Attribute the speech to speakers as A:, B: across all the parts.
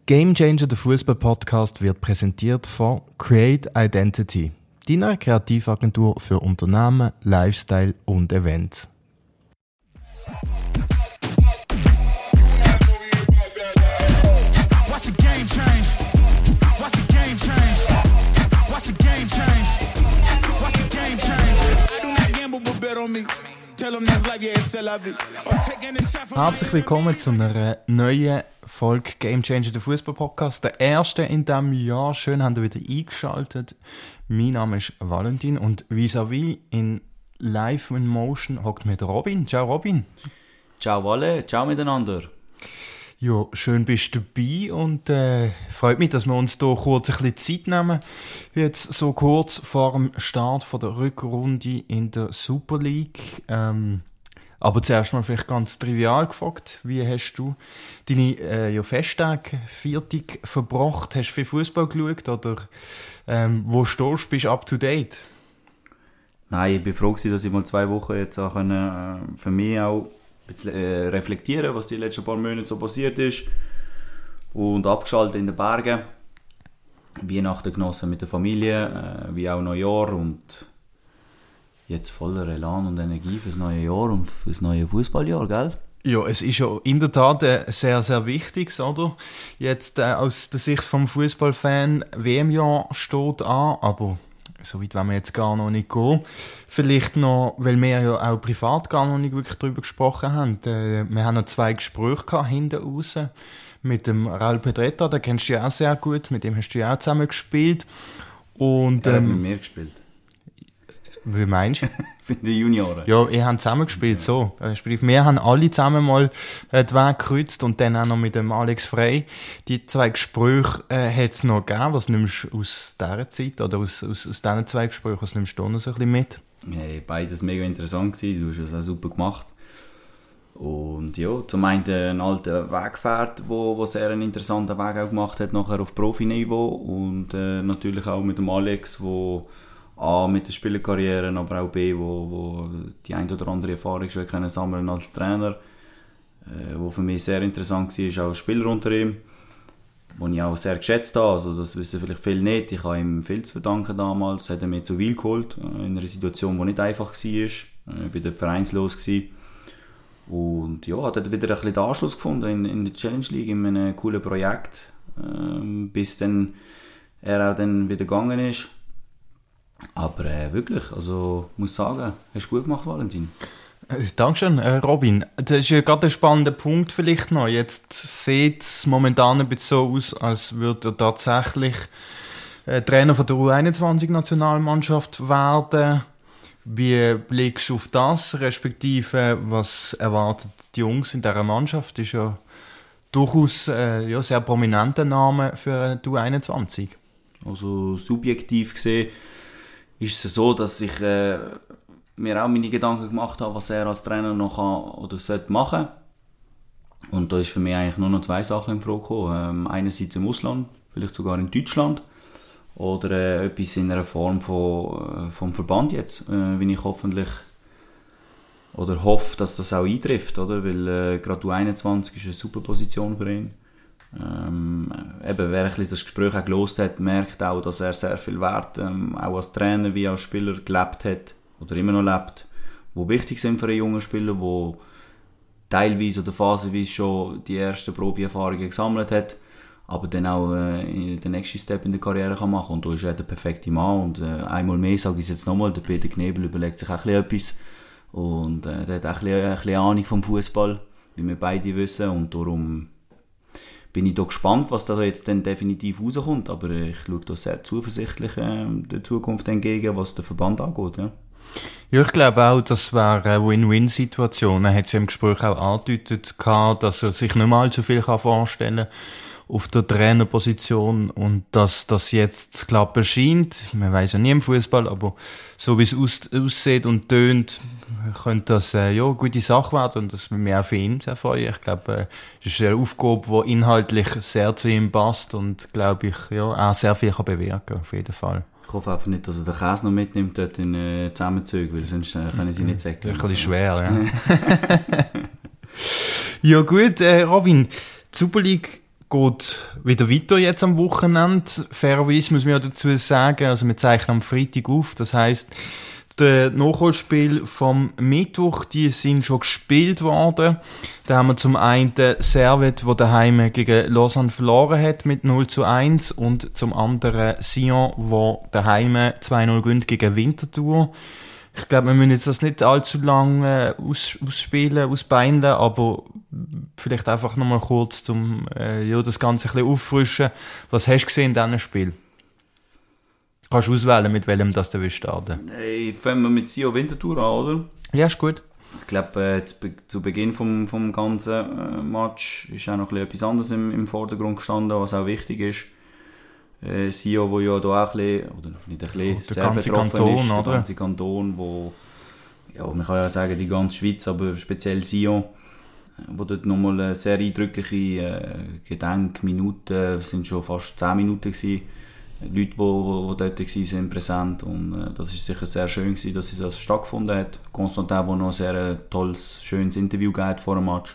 A: Game Changer, der Fußball-Podcast, wird präsentiert von Create Identity, deiner Kreativagentur für Unternehmen, Lifestyle und Events. Herzlich willkommen zu einer neuen Folge Game Changer, der Fußball-Podcast. Der erste in diesem Jahr. Schön, habt ihr wieder eingeschaltet. Mein Name ist Valentin und vis-à-vis in Live in Motion hockt mir der Robin. Ciao Robin.
B: Ciao Valle, ciao miteinander.
A: Ja, schön bist du dabei und freut mich, dass wir uns hier kurz ein bisschen Zeit nehmen. Jetzt so kurz vor dem Start von der Rückrunde in der Super League. Aber zuerst mal vielleicht ganz trivial gefragt, wie hast du deine Festtage, Viertag verbracht? Hast du viel Fußball geschaut oder wo stehst du? Bist du up to date?
B: Nein, ich bin froh gewesen, dass ich mal 2 Wochen jetzt auch für mich auch ein bisschen reflektieren, was die letzten paar Monate so passiert ist. Und abgeschaltet in den Bergen. Weihnachten genossen mit der Familie, wie auch Neujahr und jetzt voller Elan und Energie fürs neue Jahr und fürs neue Fußballjahr, gell?
A: Ja, es ist ja in der Tat sehr, sehr wichtig, oder? Jetzt aus der Sicht vom Fußballfan, WM-Jahr steht an, aber so weit wollen wir jetzt gar noch nicht gehen. Vielleicht noch, weil wir ja auch privat gar noch nicht wirklich darüber gesprochen haben. Wir haben noch 2 Gespräche gehabt, hinten raus. Mit dem Raul Pedretta, den kennst du ja auch sehr gut, mit dem hast du ja auch zusammen gespielt. Und,
B: er hat mit mir gespielt.
A: Wie meinst du?
B: Für die Junioren.
A: Ja, wir haben zusammen gespielt, so. Wir haben alle zusammen mal den Weg gekreuzt und dann auch noch mit dem Alex Frey. Die 2 Gespräche hat es noch gegeben. Was nimmst du aus dieser Zeit oder aus diesen 2 Gesprächen, was nimmst du noch so ein bisschen mit?
B: Hey, beides mega interessant gewesen. Du hast es auch super gemacht. Und ja, zum einen ein alter Weggefährt, wo sehr einen interessanten Weg auch gemacht hat, nachher auf Profiniveau. Und natürlich auch mit dem Alex, wo A, mit der Spielerkarriere, aber auch B, wo die ein oder andere Erfahrung schon können sammeln als Trainer. Wo für mich sehr interessant war, ist auch Spieler unter ihm, den ich auch sehr geschätzt habe. Also das wissen vielleicht viele nicht. Ich habe ihm viel zu verdanken damals. Hat er mich zu Wil geholt, in einer Situation, die nicht einfach war. Ich war dort vereinslos gewesen. Und ja, hat er wieder ein bisschen den Anschluss gefunden in der Challenge League, in einem coolen Projekt. Bis dann er auch dann wieder gegangen ist. Aber wirklich, also muss sagen, hast du gut gemacht, Valentin.
A: Dankeschön, Robin. Das ist ja gerade ein spannender Punkt vielleicht noch. Jetzt sieht es momentan ein bisschen so aus, als würde er tatsächlich Trainer von der U21-Nationalmannschaft werden. Wie blickst du auf das, respektive was erwartet die Jungs in dieser Mannschaft? Das ist ja durchaus sehr prominenter Name für die U21.
B: Also subjektiv gesehen ist es so, dass ich mir auch meine Gedanken gemacht habe, was er als Trainer noch kann oder sollte machen. Und da ist für mich eigentlich nur noch 2 Sachen in Frage gekommen. Einerseits im Ausland, vielleicht sogar in Deutschland. Oder etwas in einer Form vom Verband jetzt, wie ich hoffentlich oder hoffe, dass das auch eintrifft, oder? Weil gerade U21 ist eine super Position für ihn. Wer ein bisschen das Gespräch auch gehört hat, merkt auch, dass er sehr viel Wert auch als Trainer wie als Spieler gelebt hat oder immer noch lebt, die wichtig sind für einen jungen Spieler, der teilweise oder phasenweise schon die ersten Profi-Erfahrungen gesammelt hat, aber dann auch den nächsten Step in der Karriere kann machen. Und da ist er der perfekte Mann. Und einmal mehr sage ich es jetzt nochmal, der Peter Knebel überlegt sich auch etwas. Und der hat auch ein bisschen Ahnung vom Fußball, wie wir beide wissen. Und darum bin ich da gespannt, was da jetzt dann definitiv rauskommt. Aber ich schaue da sehr zuversichtlich der Zukunft entgegen, was den Verband angeht. Ja.
A: Ja, ich glaube auch, das wäre eine Win-Win-Situation. Er hat es ja im Gespräch auch angedeutet, dass er sich nicht mal allzu viel vorstellen kann auf der Trainerposition und dass das jetzt klappen scheint. Man weiss ja nie im Fußball, aber so wie es aussieht und tönt, könnte das eine gute Sache werden und das würde mich auch für ihn sehr freuen. Ich glaube, es ist eine Aufgabe, die inhaltlich sehr zu ihm passt und glaube ich auch sehr viel kann bewirken auf jeden Fall.
B: Ich hoffe einfach nicht, dass er den Käse noch mitnimmt dort in Zusammenzüge, weil sonst können sie nicht sagen.
A: Das ist ein bisschen schwer, ja. Ja gut, Robin, die Super League geht wieder weiter jetzt am Wochenende. Fairerweise muss man ja dazu sagen, also wir zeichnen am Freitag auf, das heisst, die Nachholspiele vom Mittwoch, die sind schon gespielt worden. Da haben wir zum einen Servette, der daheim gegen Lausanne verloren hat mit 0:1 und zum anderen Sion, der daheim 2:0 gewinnt gegen Winterthur. Ich glaube, wir müssen jetzt das nicht allzu lang ausbeineln, aber vielleicht einfach nochmal kurz, um das Ganze ein bisschen auffrischen. Was hast du gesehen in diesem Spiel? Kannst du auswählen, mit welchem das du starten willst?
B: Hey, fangen wir mit Sion Winterthur an, oder?
A: Ja, ist gut.
B: Ich glaube, zu Beginn vom ganzen Match ist auch noch etwas anderes im Vordergrund gestanden, was auch wichtig ist. Sion, wo ja da auch ein bisschen, oder nicht ein bisschen,
A: der
B: sehr betroffen
A: Kanton,
B: ist.
A: oder?
B: Der ganze Kanton, wo, ja, man kann ja sagen, die ganze Schweiz, aber speziell Sion, wo dort nochmal sehr eindrückliche Gedenkminuten, es sind schon fast 10 Minuten gewesen, Leute, die dort waren, sind präsent und das ist sicher sehr schön gewesen, dass das stattgefunden hat. Constantin, der noch ein sehr tolles, schönes Interview gegeben vor dem Match.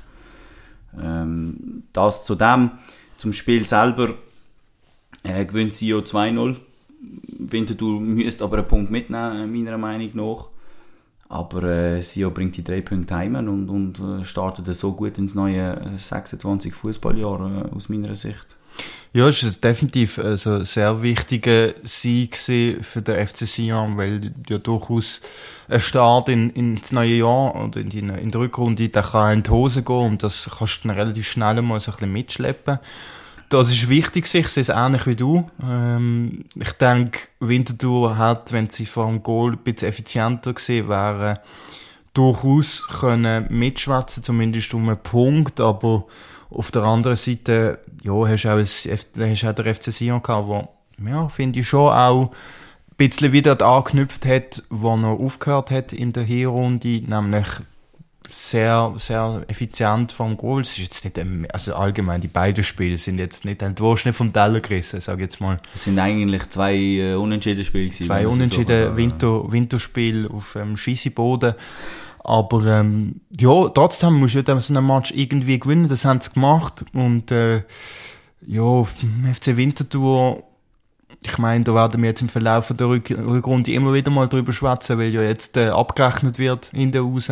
B: Das zu dem. Zum Spiel selber gewinnt Sion 2:0. Winterthur müsste aber einen Punkt mitnehmen, meiner Meinung nach. Aber Sion bringt die 3 Punkte heim und startet so gut ins neue 26 Fußballjahr aus meiner Sicht.
A: Ja, es ist definitiv also ein sehr wichtiger Sieg für den FC Sion, weil ja durchaus ein Start ins neue Jahr oder in der Rückrunde, der kann in die Hose gehen und das kannst du dann relativ schnell mal so ein bisschen mitschleppen. Das ist wichtig, ich sehe es ähnlich wie du. Ich denke, Winterthur hat, wenn sie vor dem Goal ein bisschen effizienter gewesen wären, durchaus können mitschwätzen, zumindest um einen Punkt, aber auf der anderen Seite, ja, hast du auch der FC Sion gehabt, der, ja, finde ich schon auch ein bisschen wieder angeknüpft hat, wo er aufgehört hat in der Hinrunde, nämlich sehr, sehr effizient vom Goal. Es ist jetzt nicht, also allgemein, die beiden Spiele sind jetzt nicht, du wirst nicht vom Teller gerissen, sag ich jetzt mal.
B: Es sind eigentlich 2 Unentschieden-Spiele gewesen.
A: 2 Unentschieden, Winterspiel auf Scheisseboden. Aber ja, trotzdem musst du ja so einen Match irgendwie gewinnen, das haben sie gemacht. Und ja, FC Winterthur, ich meine, da werden wir jetzt im Verlauf der Rückrunde immer wieder mal drüber schwätzen, weil ja jetzt abgerechnet wird in der raus.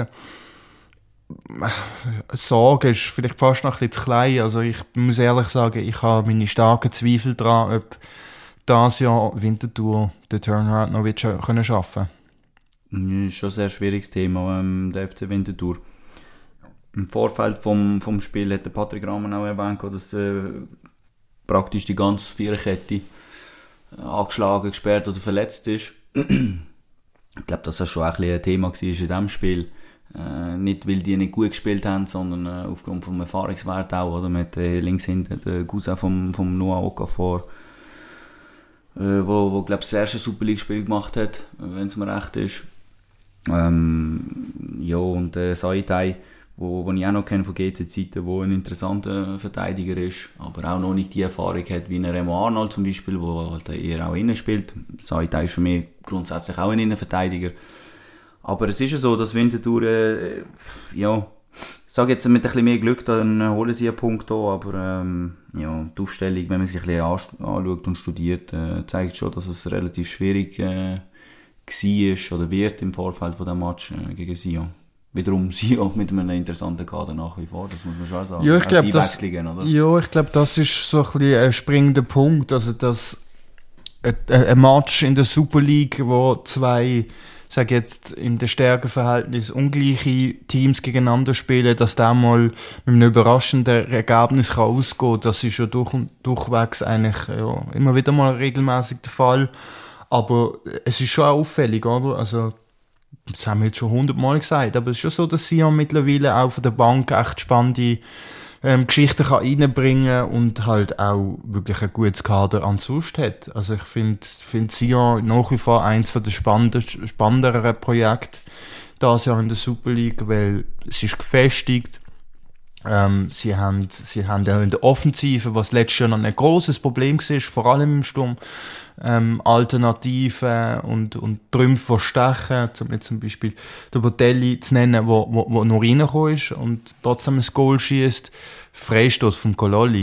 A: Sorge ist vielleicht fast noch ein bisschen zu klein. Also ich muss ehrlich sagen, ich habe meine starken Zweifel daran, ob das Jahr Winterthur den Turnaround noch wird können schaffen.
B: Das ist schon ein sehr schwieriges Thema, der FC Winterthur. Im Vorfeld vom Spiel hat der Patrick Rahmen auch erwähnt, dass praktisch die ganze Viererkette angeschlagen, gesperrt oder verletzt ist. Ich glaube, dass das schon ein Thema war in diesem Spiel. Nicht, weil die nicht gut gespielt haben, sondern aufgrund vom Erfahrungswert auch. Oder? Mit links hinten den Cousin vom Noah Okafor, wo glaube ich, das erste Super League-Spiel gemacht hat, wenn es mir recht ist. Ja, und Saitai, wo ich auch noch kenne von GC-Zeiten, wo ein interessanter Verteidiger ist, aber auch noch nicht die Erfahrung hat wie ein Remo Arnold zum Beispiel, wo halt eher auch innen spielt. Saitai ist für mich grundsätzlich auch ein Innenverteidiger. Aber es ist ja so, dass Winterthur, ja, ich sage jetzt mit ein bisschen mehr Glück, dann holen sie einen Punkt hier, aber ja, die Aufstellung, wenn man sich ein bisschen anschaut und studiert, zeigt schon, dass es relativ schwierig war oder wird im Vorfeld von dem Match gegen Sion. Wiederum Sion mit einem interessanten Kader nach wie vor, das muss man schon sagen.
A: Ja, ich glaube,
B: das,
A: das ist so ein bisschen ein springender Punkt, also dass ein Match in der Super League, wo zwei, sag jetzt, in der Stärkeverhältnis ungleiche Teams gegeneinander spielen, dass da mal mit einem überraschenden Ergebnis kann ausgehen, das ist ja durchwegs eigentlich ja, immer wieder mal regelmäßig der Fall. Aber es ist schon auch auffällig, oder? Also, das haben wir jetzt schon 100-mal gesagt, aber es ist schon so, dass Sion mittlerweile auch von der Bank echt spannende Geschichten kann reinbringen und halt auch wirklich ein gutes Kader ansonsten hat. Also ich finde Sion nach wie vor eins von den spannenderen Projekten dieses Jahr in der Super League, weil es ist gefestigt. Sie haben ja in der Offensive, was letztes Jahr noch ein grosses Problem war, vor allem im Sturm, Alternativen und Trümpfe, die stechen, zum Beispiel der Botelli zu nennen, wo noch reingekommen ist und trotzdem ein Goal schießt. Freistoß vom Kololli,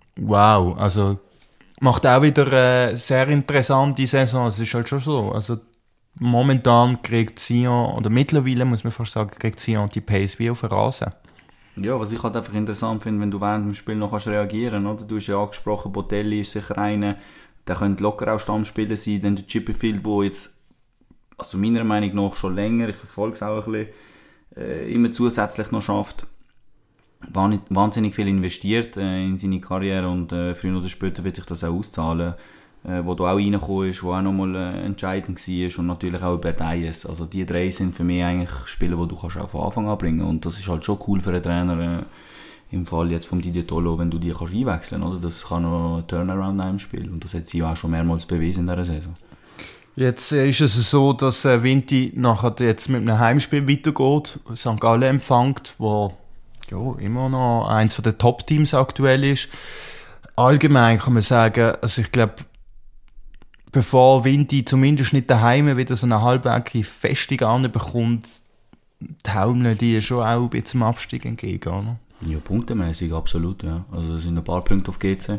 A: Wow, also macht auch wieder eine sehr interessante Saison. Es ist halt schon so. Also momentan kriegt Sion, oder mittlerweile muss man fast sagen, kriegt Sion die Pace wie auf den Rasen.
B: Ja, was ich halt einfach interessant finde, wenn du während dem Spiel noch reagieren kannst, oder? Du hast ja angesprochen, Botelli ist sicher einer, der könnte locker auch Stammspieler sein, dann der Chipperfield, der jetzt, also meiner Meinung nach schon länger, ich verfolge es auch ein bisschen, immer zusätzlich noch schafft. Wahnsinnig viel investiert in seine Karriere und früher oder später wird sich das auch auszahlen. Wo du auch reingekommen ist, wo auch nochmal entscheidend war und natürlich auch über Dias. Also die drei sind für mich eigentlich Spieler, die du kannst auch von Anfang an bringen und das ist halt schon cool für einen Trainer im Fall jetzt vom Didier Tolo, wenn du die kannst einwechseln kannst. Das kann noch ein Turnaround in einem Spiel und das hat sie auch schon mehrmals bewiesen in dieser Saison.
A: Jetzt ist es so, dass Vinti nachher jetzt mit einem Heimspiel weitergeht, St. Gallen empfängt, wo ja, immer noch eins der Top-Teams aktuell ist. Allgemein kann man sagen, also ich glaube, bevor Vinti zumindest nicht daheim wieder so eine halbwegs feste Arne bekommt, taumeln die schon auch ein bisschen dem Abstieg entgegen, oder?
B: Ja, punktemäßig absolut, ja. Also es sind ein paar Punkte auf GC.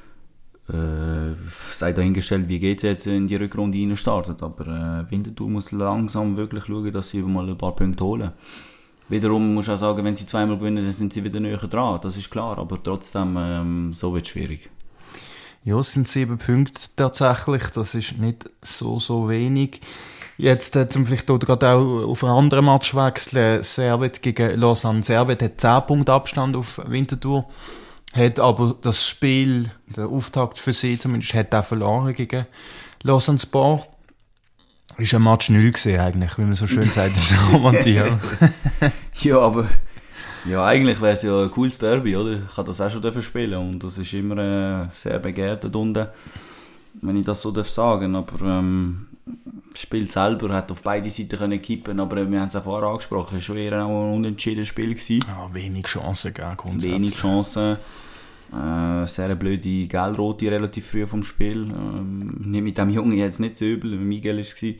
B: Sei dahingestellt, wie GC jetzt in die Rückrunde rein startet, aber Winterthur muss langsam wirklich schauen, dass sie mal ein paar Punkte holen. Wiederum muss ich auch sagen, wenn sie zweimal gewinnen, dann sind sie wieder näher dran, das ist klar, aber trotzdem, so wird es schwierig.
A: Ja, es sind 7 Punkte tatsächlich, das ist nicht so wenig. Jetzt zum vielleicht gerade auch auf einen anderen Match wechseln, Servet gegen Lausanne. Servet hat 10 Punkte Abstand auf Winterthur, hat aber das Spiel, der Auftakt für sie zumindest, hat auch verloren gegen Lausanne Sport. Ist ein Match 0 gewesen eigentlich, wie man so schön sagt, das Romantik.
B: Ja, aber ja, eigentlich wäre es ja ein cooles Derby, oder? Ich kann das auch schon spielen und das ist immer sehr begehrt dort unten, wenn ich das so sagen darf. Aber das Spiel selber hat auf beide Seiten können kippen, aber wir haben es auch vorher angesprochen, es war schon eher auch ein unentschiedenes Spiel gewesen.
A: Ja, wenig Chancen gell, grundsätzlich.
B: Wenig Chancen. Sehr eine blöde Gelb-Rote relativ früh vom Spiel. Nicht mit dem Jungen jetzt nicht so übel, Miguel war es.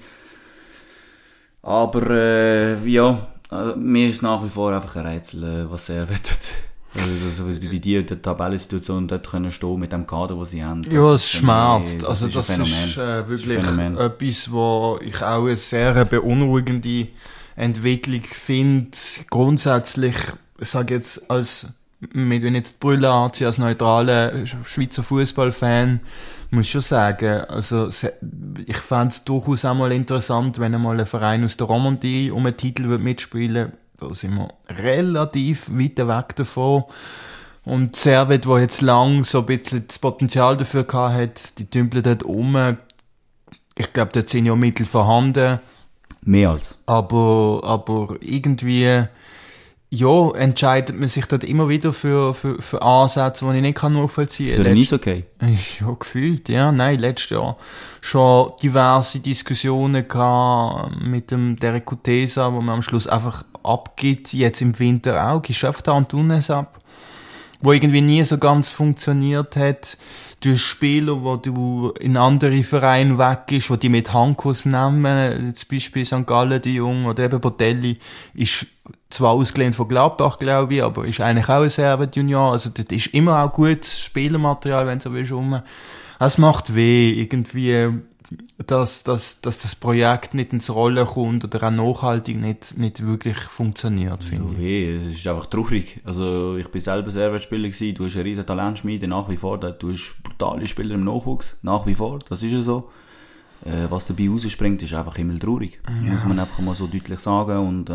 B: Aber ja, mir ist nach wie vor einfach ein Rätsel, was er will. Also wie die Tabellensituation dort können stehen mit dem Kader, den sie haben.
A: Ja, es schmerzt. Also das ist wirklich etwas, wo ich auch eine sehr beunruhigende Entwicklung finde. Grundsätzlich, ich sage jetzt wenn ich jetzt die Brille anziehe, als neutraler Schweizer Fußballfan, muss ich schon sagen, also ich fände es durchaus auch mal interessant, wenn einmal ein Verein aus der Romandie um einen Titel mitspielen würde. Da sind wir relativ weit weg davon. Und Servet, wo jetzt lang so ein bisschen das Potenzial dafür gehabt hat, die tümpeln dort um. Ich glaube, dort sind ja Mittel vorhanden.
B: Mehr als.
A: Aber irgendwie, ja, entscheidet man sich dort immer wieder für Ansätze, die ich nicht nachvollziehen kann.
B: Für nicht okay?
A: Ja, gefühlt, ja. Nein, letztes Jahr schon diverse Diskussionen gehabt mit dem Derek Kutesa, wo man am Schluss einfach abgibt, jetzt im Winter auch, geschafft hat Antunes ab, wo irgendwie nie so ganz funktioniert hat. Du hast Spieler, wo du in andere Vereine weggehst, wo die mit Handkuss nehmen, zum Beispiel St. Gallen, die Jung, oder eben Botelli, ist zwar ausgelehnt von Gladbach, glaube ich, aber ist eigentlich auch ein Servet-Junior, also das ist immer auch gutes Spielermaterial, wenn du so willst, Es macht weh, irgendwie, dass das Projekt nicht ins Rollen kommt oder auch nachhaltig nicht wirklich funktioniert, finde ich.
B: Weh, es ist einfach traurig. Also ich bin selber Servet-Spieler gewesen, du hast eine riesen Talentschmiede, nach wie vor, du hast brutale Spieler im Nachwuchs, nach wie vor, das ist ja so. Was dabei rausspringt, ist einfach immer traurig. Ja. Muss man einfach mal so deutlich sagen und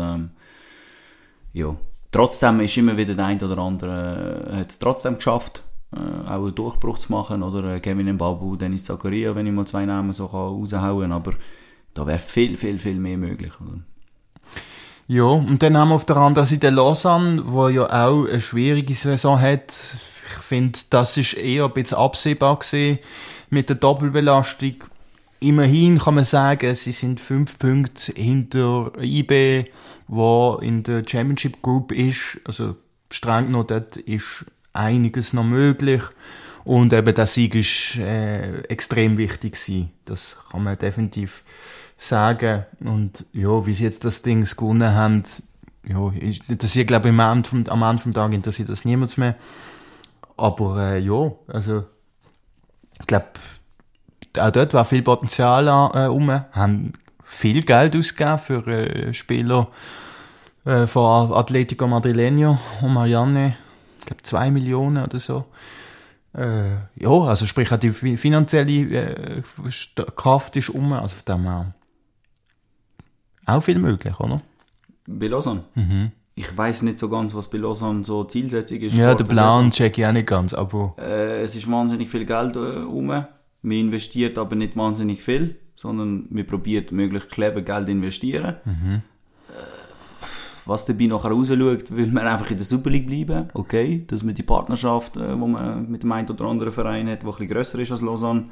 B: ja. Trotzdem ist immer wieder der eine oder andere hat es trotzdem geschafft, auch einen Durchbruch zu machen, oder Kevin Mbabu, Dennis Zakaria, wenn ich mal 2 Namen so raushauen kann, aber da wäre viel mehr möglich. Oder?
A: Ja, und dann haben wir auf der anderen Seite Lausanne, wo ja auch eine schwierige Saison hat. Ich finde, das ist eher ein bisschen absehbar gewesen mit der Doppelbelastung. Immerhin kann man sagen, sie sind 5 Punkte hinter IB, wo in der Championship Group ist. Also streng genommen, dort ist einiges noch möglich. Und eben der Sieg ist extrem wichtig gewesen. Das kann man definitiv sagen. Und ja, wie sie jetzt das Ding gewonnen haben, ja, interessiert, glaube ich, am Ende vom Tag interessiert das niemand mehr. Aber ja, also ich glaube, auch dort war viel Potenzial rum, haben viel Geld ausgegeben für Spieler von Atletico Madrileño und Marianne, ich glaube 2 Millionen oder so. Ja, also sprich auch die finanzielle Kraft ist rum, also von dem her auch viel möglich, oder?
B: Bei Lausanne?
A: Mhm.
B: Ich weiss nicht so ganz, was bei Lausanne so Zielsetzung ist.
A: Ja, der Plan check ich auch nicht ganz, aber...
B: Es ist wahnsinnig viel Geld rum. Man investiert aber nicht wahnsinnig viel, sondern man probiert möglichst clever Geld investieren.
A: Mhm.
B: Was dabei nachher rausschaut, will man einfach in der Super League bleiben. Okay, dass man die Partnerschaft, die man mit dem einen oder anderen Verein hat, der ein bisschen grösser ist als Lausanne,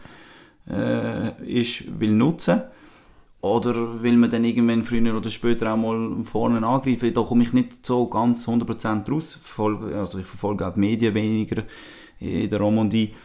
B: will nutzen. Oder will man dann irgendwann früher oder später auch mal vorne angreifen? Da komme ich nicht so ganz 100% raus. Also ich verfolge auch die Medien weniger in der Romandie.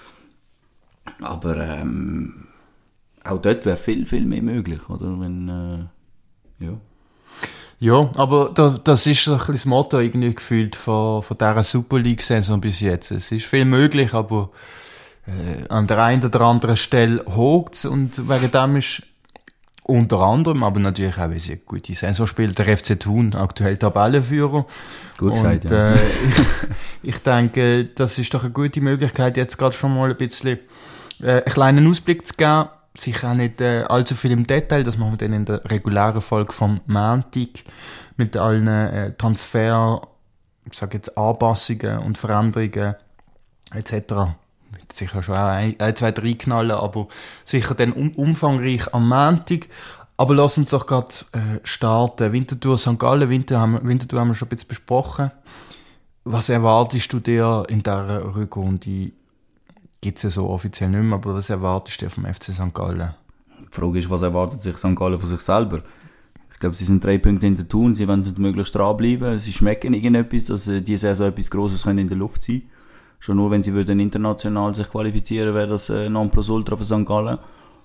B: Aber auch dort wäre viel, viel mehr möglich, oder? Wenn, ja.
A: Ja, aber das ist so ein bisschen das Motto irgendwie gefühlt von dieser Super League-Saison bis jetzt. Es ist viel möglich, aber an der einen oder anderen Stelle hocht's und wegen dem ist unter anderem, aber natürlich auch, weil sie eine gute Saison spielt, der FC Thun, aktuell Tabellenführer.
B: Gut gesagt,
A: und,
B: ja.
A: Ich denke, das ist doch eine gute Möglichkeit, jetzt gerade schon mal ein bisschen einen kleinen Ausblick zu geben. Sicher auch nicht allzu viel im Detail, das machen wir dann in der regulären Folge vom Montag mit allen Transfer, ich sage jetzt Anpassungen und Veränderungen etc. Wird sicher schon auch ein, zwei, drei knallen, aber sicher dann umfangreich am Montag. Aber lass uns doch gerade starten. Winterthur, St. Gallen, Winterthur haben wir schon ein bisschen besprochen. Was erwartest du dir in dieser Rückrunde? Gibt es ja so offiziell nicht mehr, aber was erwartest du vom FC St. Gallen?
B: Die Frage ist, was erwartet sich St. Gallen von sich selber? Ich glaube, sie sind 3 Punkte in der Thun, sie wollen möglichst dranbleiben, sie schmecken irgendetwas, dass diese Saison etwas Grosses in der Luft sein können. Schon nur, wenn sie würden international sich qualifizieren, wäre das Nonplusultra für St. Gallen.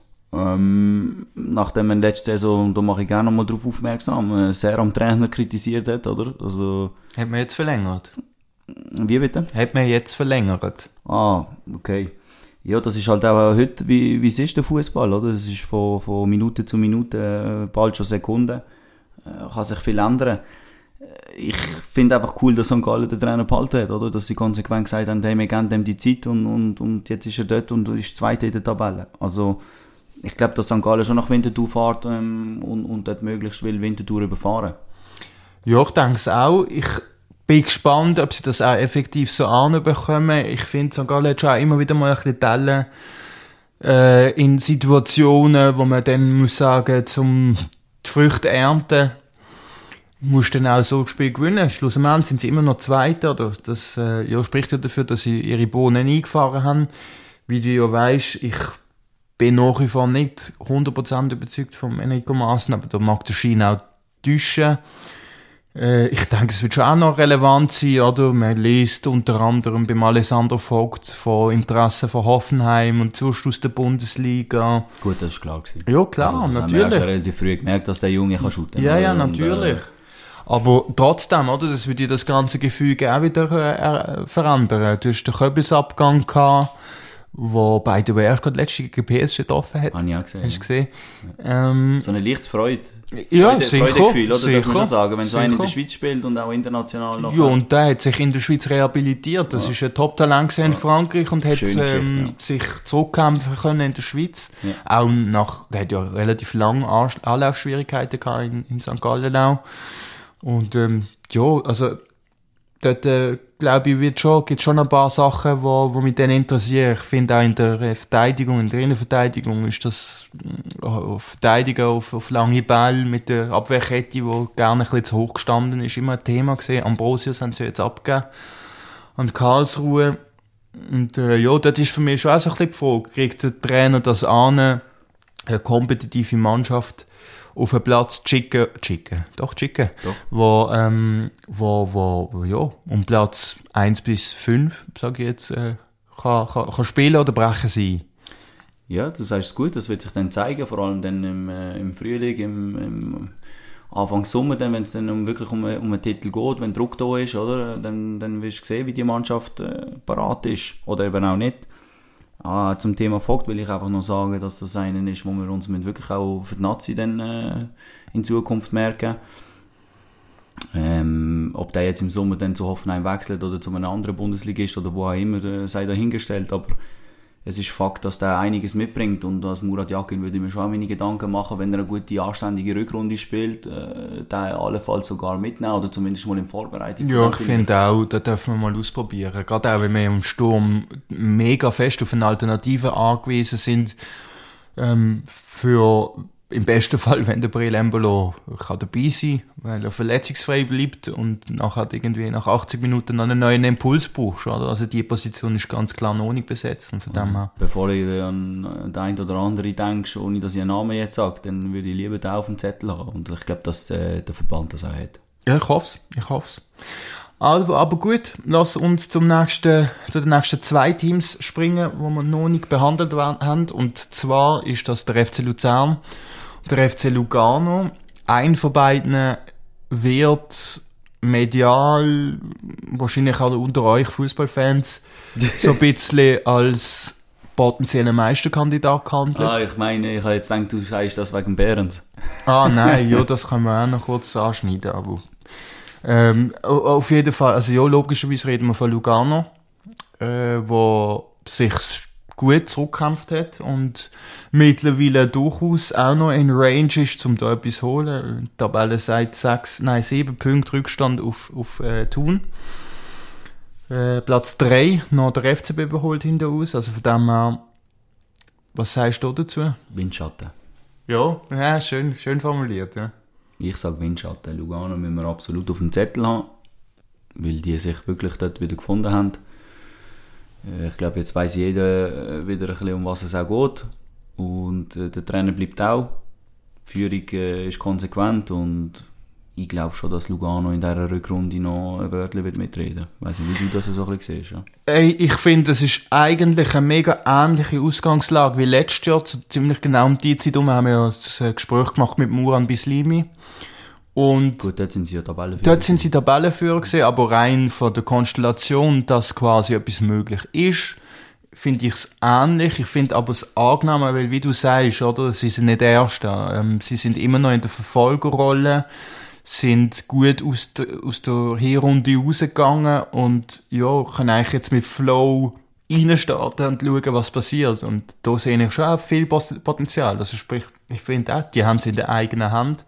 B: Nachdem man letzte Saison, und da mache ich gerne noch mal darauf aufmerksam, sehr am Trainer kritisiert hat, oder? Also,
A: hat man jetzt verlängert?
B: Wie bitte?
A: Hat man jetzt verlängert?
B: Ah, okay. Ja, das ist halt auch heute, wie es ist der Fußball, oder? Es ist von Minute zu Minute, bald schon Sekunden, kann sich viel ändern. Ich finde einfach cool, dass St. Gallen den Trainer behalten hat, oder? Dass sie konsequent gesagt haben, hey, wir geben dem die Zeit und jetzt ist er dort und ist Zweiter in der Tabelle. Also, ich glaube, dass St. Gallen schon nach Winterthur fährt und dort möglichst will Winterthur überfahren.
A: Ja, ich denke es auch. Ich bin gespannt, ob sie das auch effektiv so anbekommen. Ich finde, St. Gallen hat schon auch immer wieder mal ein bisschen Tellen in Situationen, wo man dann muss sagen, zum die Früchte ernten, musst dann auch so ein Spiel gewinnen. Schlussendlich sind sie immer noch Zweiter, oder? Das spricht ja dafür, dass sie ihre Bohnen eingefahren haben. Wie du ja weisst, ich bin nach wie vor nicht 100% überzeugt vom Enrico Maaßen, aber da mag der Schein auch täuschen. Ich denke, es wird schon auch noch relevant sein, oder? Man liest unter anderem beim Alessandro Vogt von Interessen von Hoffenheim und sonst aus der Bundesliga.
B: Gut, das ist klar gewesen.
A: Ja, klar,
B: also,
A: natürlich.
B: Wir haben schon relativ früh gemerkt, dass der Junge kann shooten.
A: Ja, natürlich. Aber trotzdem, oder? Das würde das ganze Gefüge auch wieder verändern. Du hast den Köbelsabgang gehabt, wo by the way erst gerade letzte gegen PSG getroffen hat.
B: Habe ich auch gesehen.
A: Hast du gesehen?
B: So eine leichtes Freude.
A: Ja, sicher.
B: Freudegefühl, oder?
A: Sicher.
B: Darf man schon sagen, wenn so einer in der
A: Sicher.
B: Schweiz spielt und auch international noch.
A: Ja, und der hat sich in der Schweiz rehabilitiert. Das ist ein Top-Talent in Frankreich und hat sich zurückkämpfen können in der Schweiz. Ja. Auch der hat ja relativ lange Anlaufschwierigkeiten gehabt in St. Gallen auch. Und also dort glaube ich, gibt es schon ein paar Sachen, wo mich dann interessieren. Ich finde auch in der Verteidigung, in der Innenverteidigung ist das Verteidigen auf lange Bälle mit der Abwehrkette, die gerne ein bisschen zu hoch gestanden ist, immer ein Thema gesehen. Ambrosius haben sie jetzt abgegeben an Karlsruhe. Und dort ist für mich schon auch so ein bisschen die Frage, kriegt der Trainer das an, eine kompetitive Mannschaft auf einen Platz schicken, wo um Platz 1 bis 5, sage ich jetzt, kann spielen oder brechen sein.
B: Ja, du sagst es gut, das wird sich dann zeigen, vor allem dann im Frühling, im Anfang Sommer, dann, wenn es dann wirklich um einen Titel geht, wenn Druck da ist, oder, dann wirst du sehen, wie die Mannschaft parat ist. Oder eben auch nicht. Zum Thema Vogt will ich einfach noch sagen, dass das einer ist, wo wir uns wirklich auch für die Nazi dann in Zukunft merken. Ob der jetzt im Sommer dann zu Hoffenheim wechselt oder zu einem anderen Bundesligist oder wo auch immer, sei dahingestellt, aber es ist Fakt, dass der einiges mitbringt und als Murat Yakin würde ich mir schon meine Gedanken machen, wenn er eine gute, anständige Rückrunde spielt, den allenfalls sogar mitnehmen oder zumindest mal in Vorbereitung.
A: Ja, ich finde auch, da dürfen wir mal ausprobieren. Gerade auch, wenn wir im Sturm mega fest auf eine Alternative angewiesen sind, für im besten Fall, wenn der Breel Embolo kann dabei sein, weil er verletzungsfrei bleibt und nachher irgendwie nach 80 Minuten noch einen neuen Impuls brauchst, oder? Also die Position ist ganz klar noch nicht besetzt. Und von dem her.
B: Bevor du an den einen oder anderen denkst, ohne dass ich einen Namen jetzt sage, dann würde ich lieber den auf dem Zettel haben. Und ich glaube, dass der Verband das auch hat.
A: Ja, ich hoffe es. Aber gut, lass uns zu den nächsten 2 Teams springen, die wir noch nicht behandelt haben. Und zwar ist das der FC Luzern und der FC Lugano. Ein von beiden wird medial, wahrscheinlich auch unter euch Fußballfans, so ein bisschen als potenzieller Meisterkandidat gehandelt.
B: Ich meine, ich habe jetzt gedacht, du sagst das wegen Behrens.
A: Nein, ja, das können wir auch noch kurz anschneiden, aber auf jeden Fall, also ja, logischerweise reden wir von Lugano, wo sich gut zurückgekämpft hat und mittlerweile durchaus auch noch in Range ist, um da etwas zu holen. Die Tabelle sagt 7 Punkte Rückstand auf Thun. Platz 3 noch der FCB überholt hinterher, also von dem her, was sagst du dazu?
B: Windschatten.
A: Ja, schön formuliert, ja.
B: Ich sage Windschatten. Lugano müssen wir absolut auf dem Zettel haben, weil die sich wirklich dort wieder gefunden haben. Ich glaube, jetzt weiss jeder wieder ein bisschen, um was es auch geht. Und der Trainer bleibt auch. Die Führung ist konsequent und ich glaube schon, dass Lugano in dieser Rückrunde noch ein Wörtchen mitreden wird. Ich weiss nicht, wie du das so ein bisschen siehst. Ja?
A: Ich finde, das ist eigentlich eine mega ähnliche Ausgangslage wie letztes Jahr. Ziemlich genau um die Zeit haben wir ja ein Gespräch gemacht mit Muran Bislimi. Und
B: gut, dort sind sie ja Tabellenführer.
A: Dort sind sie Tabellenführer gewesen, aber rein von der Konstellation, dass quasi etwas möglich ist, finde ich es ähnlich. Ich finde aber es angenehm, weil wie du sagst, oder, sie sind nicht Erste. Sie sind immer noch in der Verfolgerrolle, sind gut aus der Hinrunde rausgegangen und ja, können eigentlich jetzt mit Flow reinstarten und schauen, was passiert. Und da sehe ich schon auch viel Potenzial. Also sprich, ich finde auch, die haben es in der eigenen Hand.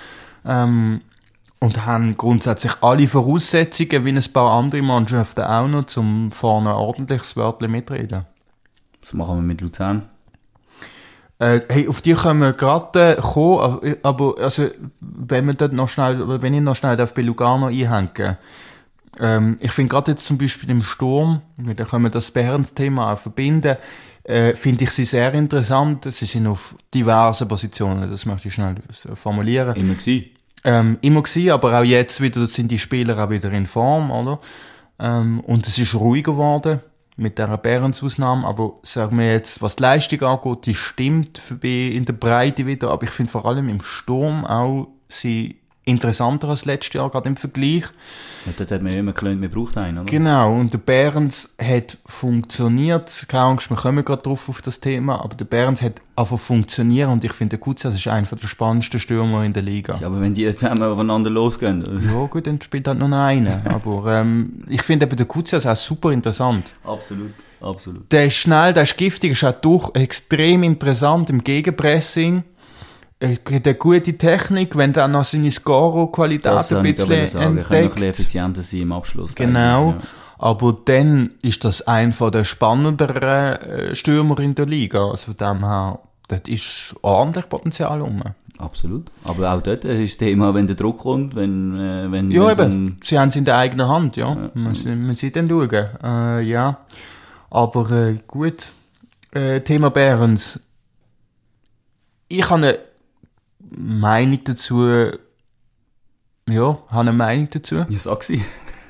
A: Und haben grundsätzlich alle Voraussetzungen, wie ein paar andere Mannschaften auch noch, um vorne ein ordentliches Wörtchen mitreden.
B: Was machen wir mit Luzern?
A: Hey, auf die können wir gerade kommen, aber also, wenn ich noch schnell bei Lugano einhängen. Ich finde gerade jetzt zum Beispiel im Sturm, da können wir das Behrens-Thema auch verbinden, finde ich sie sehr interessant. Sie sind auf diversen Positionen, das möchte ich schnell formulieren. Immer gewesen, aber auch jetzt wieder sind die Spieler auch wieder in Form, oder? Und es ist ruhiger geworden, mit dieser Behrens-Ausnahme, aber sagen wir jetzt, was die Leistung angeht, die stimmt in der Breite wieder, aber ich finde vor allem im Sturm auch sie interessanter als letztes Jahr, gerade im Vergleich.
B: Ja, dort hat man ja immer gelernt, man braucht einen, oder?
A: Genau, und der Behrens hat funktioniert. Keine Angst, wir kommen gerade drauf auf das Thema, aber der Behrens hat einfach funktioniert und ich finde, der Kuzias ist einer der spannendsten Stürmer in der Liga.
B: Ja, aber wenn die jetzt zusammen aufeinander losgehen...
A: Ja gut, dann spielt halt noch einer. Aber ich finde eben der Kuzias auch super interessant.
B: Absolut.
A: Der ist schnell, der ist giftig, ist auch extrem interessant im Gegenpressing. Er hat eine gute Technik, wenn er noch seine Score-Qualität ein bisschen entdeckt.
B: Er kann noch ein bisschen effizienter sein im Abschluss.
A: Genau,
B: ja.
A: Aber dann ist das einer der spannenderen Stürmer in der Liga. Also von dem her, dort ist ordentlich Potenzial rum.
B: Absolut. Aber auch dort ist das Thema, wenn der Druck kommt, wenn
A: ja, eben. Sie haben es in der eigenen Hand, ja. Müssen sie dann schauen. Ja. Aber gut. Thema Behrens. Ich habe eine Meinung dazu. Ja, habe eine Meinung dazu.
B: Ja, sag sie.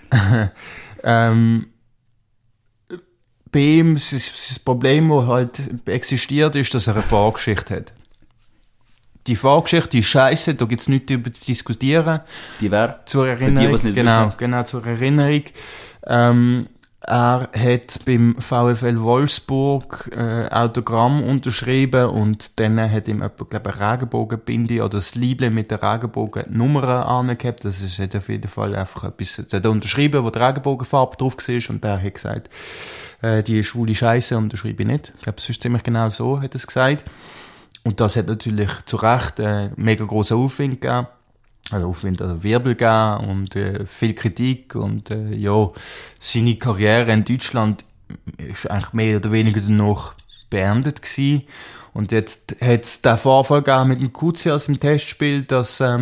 A: Bei ihm, das Problem, das halt existiert, ist, dass er eine Vorgeschichte hat. die Vorgeschichte, die ist scheisse, da gibt's nichts darüber zu diskutieren.
B: Die wäre?
A: Zur Erinnerung. Genau, zur Erinnerung. Er hat beim VfL Wolfsburg Autogramm unterschrieben und dann hat ihm jemand, glaube ich, eine Regenbogenbinde oder das Liebling mit der Regenbogennummer angehabt. Das ist auf jeden Fall einfach etwas, der hat unterschrieben, wo die Regenbogenfarbe drauf war und der hat gesagt, die schwule Scheisse unterschreibe ich nicht. Ich glaube, es ist ziemlich genau so, hat er es gesagt. Und das hat natürlich zu Recht mega grossen Aufwind gegeben. Also Wirbel gegeben und viel Kritik und ja, seine Karriere in Deutschland ist eigentlich mehr oder weniger danach beendet gewesen. Und jetzt hat es den Vorfall gegeben mit dem Kuzias im Testspiel, dass er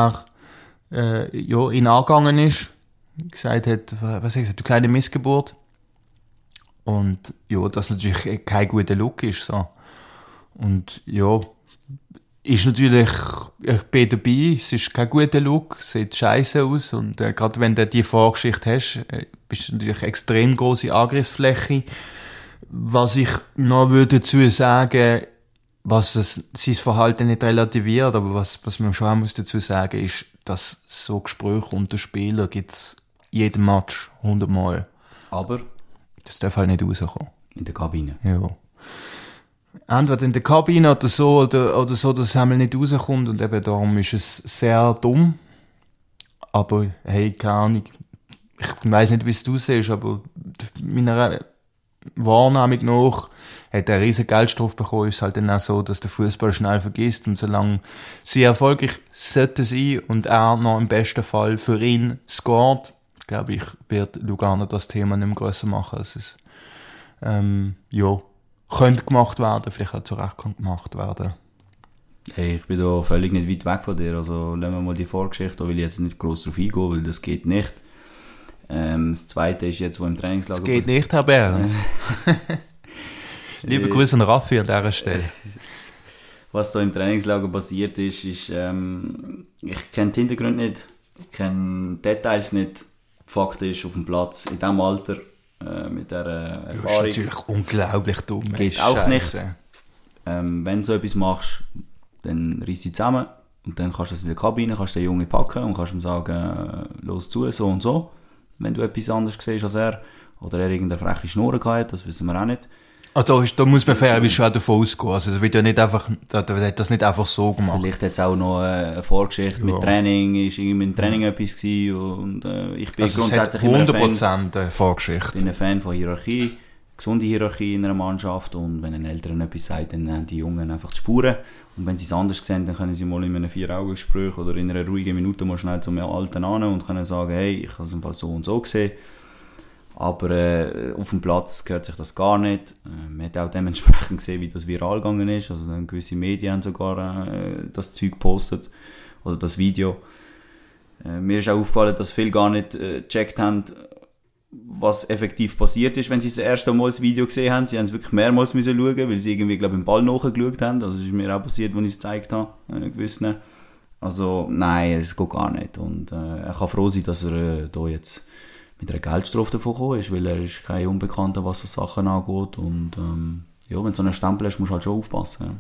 A: ihn angegangen ist, gesagt hat, was heißt das, du kleine Missgeburt. Und ja, das natürlich kein guter Look ist so. Und ja, ist natürlich, ich bin dabei, es ist kein guter Look, sieht scheiße aus und gerade wenn du die Vorgeschichte hast, bist du natürlich extrem grosse Angriffsfläche. Was ich noch würde dazu sagen, was sein Verhalten nicht relativiert, aber was man schon auch muss dazu sagen, ist, dass so Gespräche unter Spielern gibt's jeden Match 100 Mal.
B: Aber?
A: Das darf halt nicht rauskommen.
B: In der Kabine?
A: Ja. Entweder in der Kabine oder so, dass es einmal nicht rauskommt und eben darum ist es sehr dumm. Aber hey, keine Ahnung. Ich weiss nicht, wie es du siehst, aber meiner Wahrnehmung nach hat er eine riesen Geldstrafe bekommen. Ist halt dann auch so, dass der Fußball schnell vergisst und solange sie erfolgreich sollten sein und er noch im besten Fall für ihn scored, glaube ich, wird Lugano das Thema nicht mehr grösser machen, als es könnte gemacht werden, vielleicht auch zu Recht gemacht werden.
B: Hey, ich bin da völlig nicht weit weg von dir. Also lassen wir mal die Vorgeschichte, da will ich jetzt nicht gross drauf eingehen, weil das geht nicht. Das Zweite ist jetzt, wo im Trainingslager...
A: Das geht nicht, Herr Behrens. Liebe Grüße an Raffi an dieser Stelle.
B: Was da im Trainingslager passiert ist, ich kenne die Hintergründe nicht, ich kenne Details nicht. Fakt ist, auf dem Platz, in diesem Alter, mit dieser Erfahrung...
A: Das ist natürlich unglaublich dumm.
B: Geht auch nicht. Wenn du so etwas machst, dann reiss dich zusammen und dann kannst du das in der Kabine, kannst den Jungen packen und kannst ihm sagen, los zu, so und so. Wenn du etwas anderes siehst als er, oder er irgendeine freche Schnur gehabt, das wissen wir auch nicht.
A: Da muss man fairerweise schon davon ausgehen. Also, da wird ja nicht einfach, da hat das nicht einfach so gemacht.
B: Vielleicht hat es auch noch eine Vorgeschichte mit Training, ist irgendwie im Training etwas gewesen und ich bin
A: also
B: grundsätzlich
A: immer 100% Vorgeschichte.
B: Ich bin ein Fan von Hierarchie, gesunde Hierarchie in einer Mannschaft und wenn ein Eltern etwas sagt, dann haben die Jungen einfach die Spuren und wenn sie es anders sehen, dann können sie mal in einem 4-Augen-Gespräch oder in einer ruhigen Minute mal schnell zum Alten an und können sagen, hey, ich habe es im Fall so und so gesehen. Aber auf dem Platz gehört sich das gar nicht. Man hat auch dementsprechend gesehen, wie das viral gegangen ist. Also dann gewisse Medien haben sogar das Zeug gepostet oder das Video. Mir ist auch aufgefallen, dass viele gar nicht gecheckt haben, was effektiv passiert ist, wenn sie das erste Mal das Video gesehen haben. Sie haben es wirklich mehrmals müssen schauen, weil sie irgendwie, glaube ich, im Ball nachgeschaut haben. Also das ist mir auch passiert, als ich es gezeigt habe, gewissen. Also nein, es geht gar nicht. Und er kann froh sein, dass er da jetzt mit einer Geldstrafe davon gekommen ist, weil er ist kein Unbekannter, was so Sachen angeht. Und wenn du so einen Stempel hast, musst du halt schon aufpassen.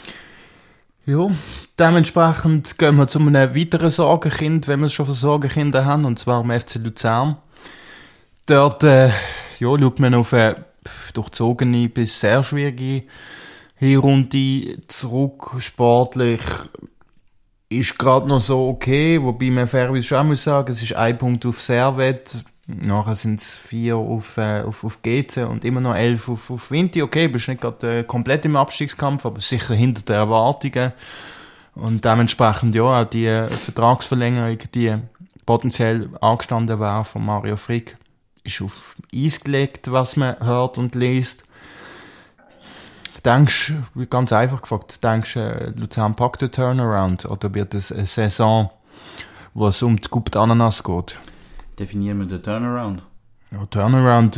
A: Ja, dementsprechend gehen wir zu einem weiteren Sorgenkind, wenn wir es schon von Sorgenkinder haben, und zwar am FC Luzern. Dort schaut man auf eine durchzogene bis sehr schwierige Hinrunde zurück. Sportlich ist gerade noch so okay, wobei man fairerweise schon muss sagen, es ist 1 Punkt auf Servet, nachher sind es 4 auf GC und immer noch 11 auf Vinti. Okay, bist nicht gerade komplett im Abstiegskampf, aber sicher hinter den Erwartungen. Und dementsprechend ja auch die Vertragsverlängerung, die potenziell angestanden wäre von Mario Frick, ist auf Eis gelegt, was man hört und liest. Denkst du, ganz einfach gefragt, Luzern packt den Turnaround oder wird es eine Saison, wo es um die Coupe d'Ananas geht?
B: Definieren wir den Turnaround?
A: Ja, Turnaround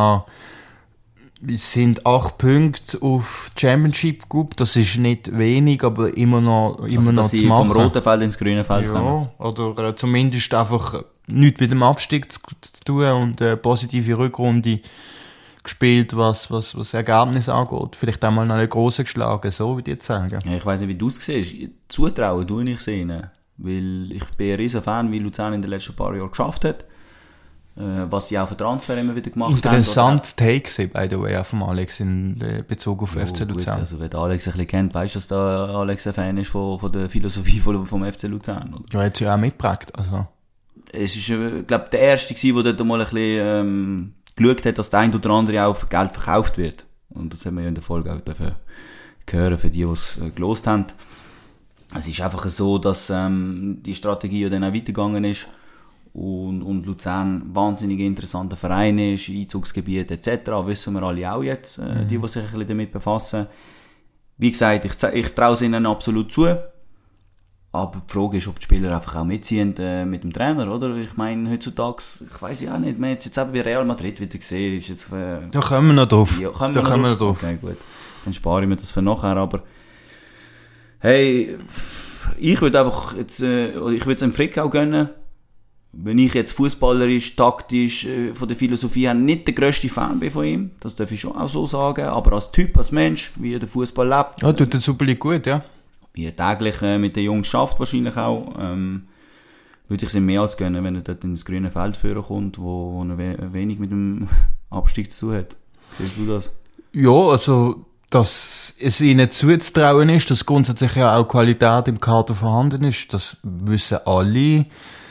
A: sind 8 Punkte auf Championship Coupe, das ist nicht wenig, aber immer noch zu machen.
B: Vom roten Feld ins grüne Feld kommen.
A: Ja, oder zumindest einfach nichts mit dem Abstieg zu tun und eine positive Rückrunde gespielt, was Ergebnis angeht. Vielleicht auch mal noch eine grosse geschlagen, so würde ich jetzt sagen.
B: Ja, ich weiss nicht, wie du es siehst. Zutrauen tue ich es ihnen. Weil ich bin ein riesen Fan, wie Luzern in den letzten paar Jahren geschafft hat. Was sie auch für Transfer immer wieder gemacht haben.
A: Interessant Take, by the way, von Alex in Bezug auf FC Luzern.
B: Gut, also wenn Alex ein bisschen kennt, weißt du, dass da Alex ein Fan ist von der Philosophie vom FC Luzern. Oder?
A: Ja, hat sie ja auch mitgeprägt. Also.
B: Es ist, glaube der Erste gewesen, der dort mal ein bisschen geschaut hat, dass der ein oder andere auch für Geld verkauft wird. Und das haben wir ja in der Folge auch hören, für die es gelost haben. Es ist einfach so, dass die Strategie ja dann auch weitergegangen ist und Luzern ein wahnsinnig interessanter Verein ist, Einzugsgebiet etc. Wissen wir alle auch jetzt, die sich ein bisschen damit befassen. Wie gesagt, ich traue es ihnen absolut zu. Aber die Frage ist, ob die Spieler einfach auch mitziehen mit dem Trainer, oder? Ich meine, heutzutage, ich weiss ja auch nicht, man hat es jetzt eben bei Real Madrid wieder gesehen. Ist jetzt,
A: da kommen wir noch drauf.
B: Ja, kommen wir noch drauf. Okay, gut. Dann spare ich mir das für nachher, aber hey, ich würde einfach jetzt, ich würde es einem Frick auch gönnen, wenn ich jetzt fußballerisch, taktisch, von der Philosophie her nicht der grösste Fan bin von ihm, das darf ich schon auch so sagen, aber als Typ, als Mensch, wie er den Fußball lebt.
A: Ja, tut der Super League gut, ja.
B: Wie er täglich mit den Jungs schafft wahrscheinlich auch, würde ich es ihm mehr als gönnen, wenn er dort ins grüne Feld führen kommt, wo er wenig mit dem Abstieg zu tun hat. Siehst du das?
A: Ja, also, dass es ihnen zuzutrauen ist, dass grundsätzlich ja auch Qualität im Kader vorhanden ist, das wissen alle.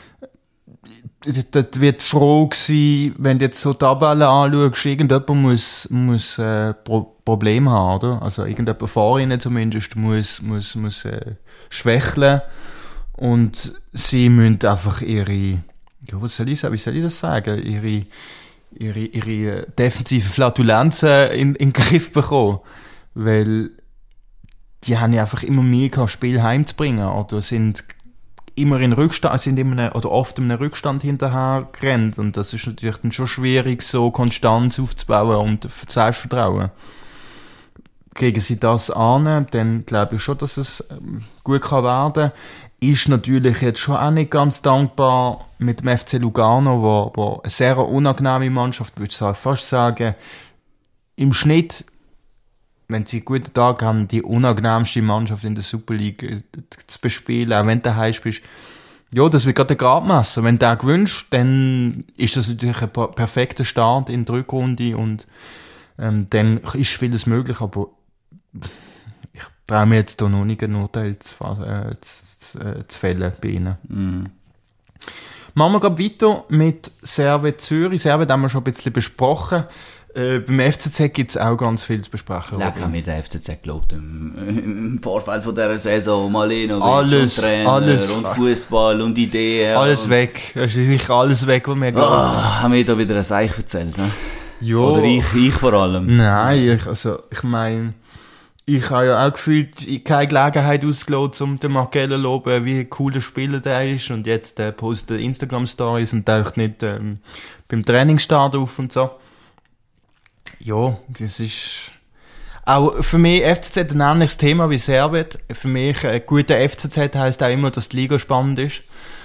A: Das wird froh sein, wenn du jetzt so Tabellen anschaust, irgendjemand muss Probleme haben, oder? Also irgendjemand vor ihnen zumindest muss schwächeln und sie müssen einfach ihre, ja, wie soll ich das sagen, ihre defensive Flatulenzen in den Griff bekommen, weil die haben ja einfach immer Mühe gehabt, Spiel heimzubringen, oder sind immer in Rückstand, sind immer oder oft in einem Rückstand hinterher gerannt. Und das ist natürlich dann schon schwierig, so Konstanz aufzubauen und Selbstvertrauen. Kriegen sie das an, dann glaube ich schon, dass es gut kann werden. Ist natürlich jetzt schon auch nicht ganz dankbar mit dem FC Lugano, wo eine sehr unangenehme Mannschaft, würde ich fast sagen, im Schnitt, wenn sie einen guten Tag haben, die unangenehmste Mannschaft in der Super League zu bespielen, auch wenn du daheim bist. Ja, das wird gerade ein Gradmesser. Wenn du den gewünscht, dann ist das natürlich ein perfekter Start in die Rückrunde und dann ist vieles möglich, aber ich traue mir jetzt da noch nicht ein Urteil zu fällen bei ihnen. Machen wir gerade weiter mit Servet Zürich. Servet haben wir schon ein bisschen besprochen. Beim FCZ gibt es auch ganz viel zu besprechen.
B: Ich habe mir den FCZ gelobt im Vorfeld von dieser Saison. Malino,
A: alles,
B: Trainer
A: alles,
B: und Fußball und Ideen.
A: Alles weg. Es ist wirklich alles weg, was wir
B: haben wir da wieder ein Seich erzählt, ne?
A: Jo.
B: Oder ich vor allem.
A: Nein, ich meine, ich habe ja auch gefühlt keine Gelegenheit ausgelassen, um den Markello zu loben, wie cool der Spieler der ist. Und jetzt postet Instagram-Stories und taucht nicht beim Trainingsstart auf und so. Ja, das ist auch für mich FCZ ein ähnliches Thema wie Servet. Für mich ein guter FCZ heisst auch immer, dass die Liga spannend ist.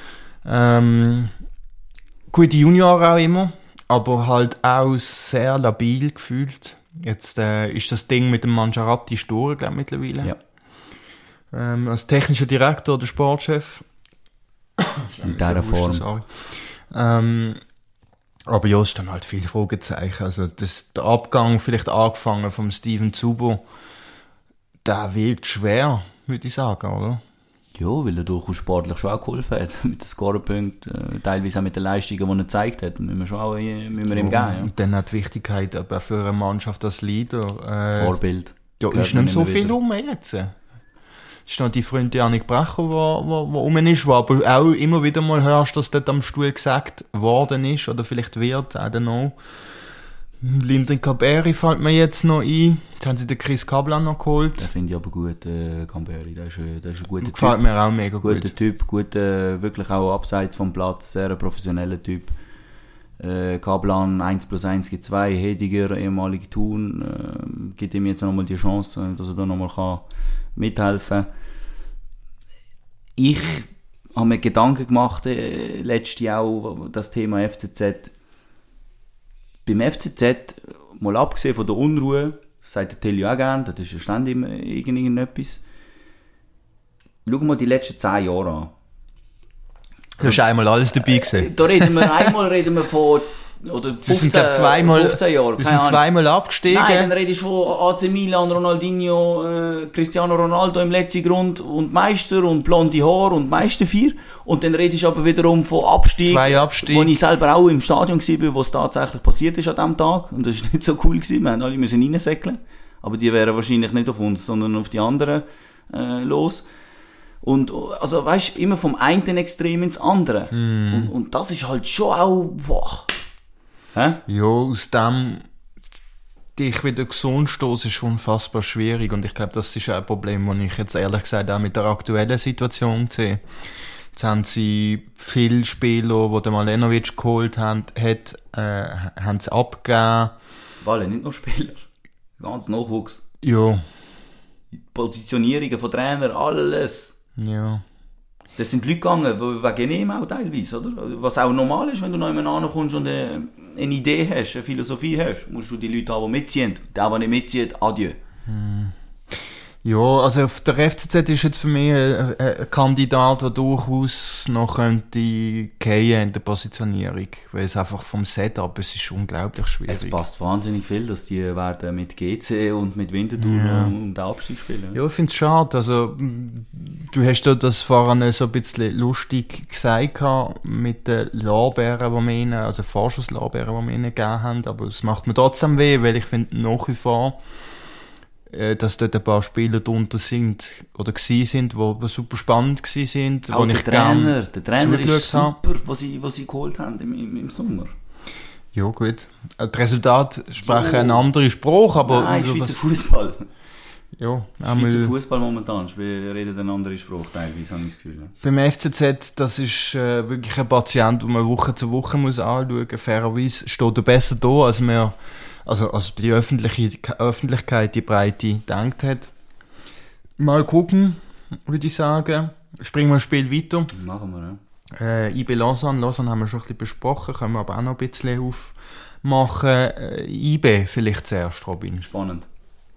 A: Gute Junioren auch immer, aber halt auch sehr labil gefühlt. Jetzt ist das Ding mit dem Mangiaratti durch, glaube ich, mittlerweile. Ja. Als technischer Direktor, der Sportchef.
B: In dieser Form.
A: Aber ja, es stehen halt viele Fragezeichen. Also der Abgang, vielleicht angefangen vom Steven Zubo, der wirkt schwer, würde ich sagen, oder?
B: Ja, weil er durchaus sportlich schon auch geholfen hat. Mit den Scorepunkten, teilweise auch mit den Leistungen, die er gezeigt hat. Müssen wir schon auch ihm geben. Ja.
A: Und dann hat die Wichtigkeit aber für eine Mannschaft als Leader.
B: Vorbild.
A: Ja, ist nicht so viel rum jetzt. Es ist noch die Freundin Janik Brecher, die rum ist, wo aber auch immer wieder mal hörst, dass dort am Stuhl gesagt worden ist, oder vielleicht wird, I don't know. Lindrin Caberi fällt mir jetzt noch ein. Jetzt haben sie den Chris Kablan noch geholt.
B: Den finde ich aber gut, Caberi. Der ist ein guter Typ.
A: Gefällt mir auch mega gut.
B: Guter Typ, wirklich auch abseits vom Platz, sehr ein professioneller Typ. Kablan 1+1 gibt 2, Hediger, ehemalige Thun, gibt ihm jetzt nochmal die Chance, dass er da nochmal mithelfen kann. Ich habe mir Gedanken gemacht, letztes Jahr auch, das Thema FCZ. Beim FCZ mal abgesehen von der Unruhe, das sagt der Telly auch gerne, das ist ja ständig irgendetwas. Schau mal die letzten 10 Jahre an.
A: Du hast einmal alles dabei gesehen.
B: Da reden wir von oder 15 Jahren.
A: Wir sind zweimal abgestiegen.
B: Nein, dann redest du von AC Milan, Ronaldinho, Cristiano Ronaldo im letzten Grund und Meister und blonde Haare und Meister 4. Und dann redest du aber wiederum von Abstieg.
A: 2 Abstiege.
B: Wo ich selber auch im Stadion war, wo es tatsächlich passiert ist an diesem Tag. Und das war nicht so cool gewesen. Wir haben alle müssen reinsäckeln. Aber die wären wahrscheinlich nicht auf uns, sondern auf die anderen los. Und, also, weißt, immer vom einen Extrem ins andere. Und das ist halt schon auch, boah. Hä?
A: Ja, aus dem dich wieder gesund stoßen ist schon unfassbar schwierig. Und ich glaube, das ist auch ein Problem, das ich jetzt ehrlich gesagt auch mit der aktuellen Situation sehe. Jetzt haben sie viele Spieler, die der Mladenovic geholt haben sie abgegeben.
B: Weil nicht nur Spieler. Ganz Nachwuchs.
A: Ja.
B: Positionierungen von Trainern, alles.
A: Ja.
B: Das sind Leute gegangen, wegen ihm auch teilweise, oder? Was auch normal ist, wenn du noch jemanden kommst und eine Idee hast, eine Philosophie hast, musst du die Leute haben, die mitziehen. Der, der nicht mitzieht, adieu.
A: Ja, also auf der FCZ ist jetzt für mich ein Kandidat, der durchaus noch könnte fallen in der Positionierung, weil es einfach vom Setup, es ist unglaublich schwierig.
B: Es passt wahnsinnig viel, dass die werden mit GC und mit Winterthur um den Abstieg spielen.
A: Ja, ich finde es schade. Also, du hast ja das vorhin so ein bisschen lustig gesagt mit den Lorbeeren, die wir ihnen, also Vorschusslorbeeren, die wir ihnen gegeben haben, aber es macht mir trotzdem weh, weil ich finde nach wie vor, dass dort ein paar Spieler drunter sind oder gsi sind, die super spannend gsi sind,
B: auch
A: wo ich gerne
B: der Trainer ist super, was sie geholt haben im Sommer.
A: Ja gut, die Resultate sprechen so einen anderen Spruch, aber
B: nein, Schweizer Fußball.
A: Ja,
B: Schweizer Fußball momentan, wir reden einen anderen Spruch teilweise, habe ich das Gefühl.
A: Beim FCZ, das ist wirklich ein Patient, den man Woche zu Woche muss anschauen muss. Fairerweise steht er besser da, als wir also die Öffentlichkeit, die Breite gedacht hat. Mal gucken, würde ich sagen. Springen wir ein Spiel weiter.
B: Machen wir, ja.
A: IB Lausanne. Lausanne haben wir schon ein bisschen besprochen, können wir aber auch noch ein bisschen aufmachen. IB vielleicht zuerst, Robin.
B: Spannend.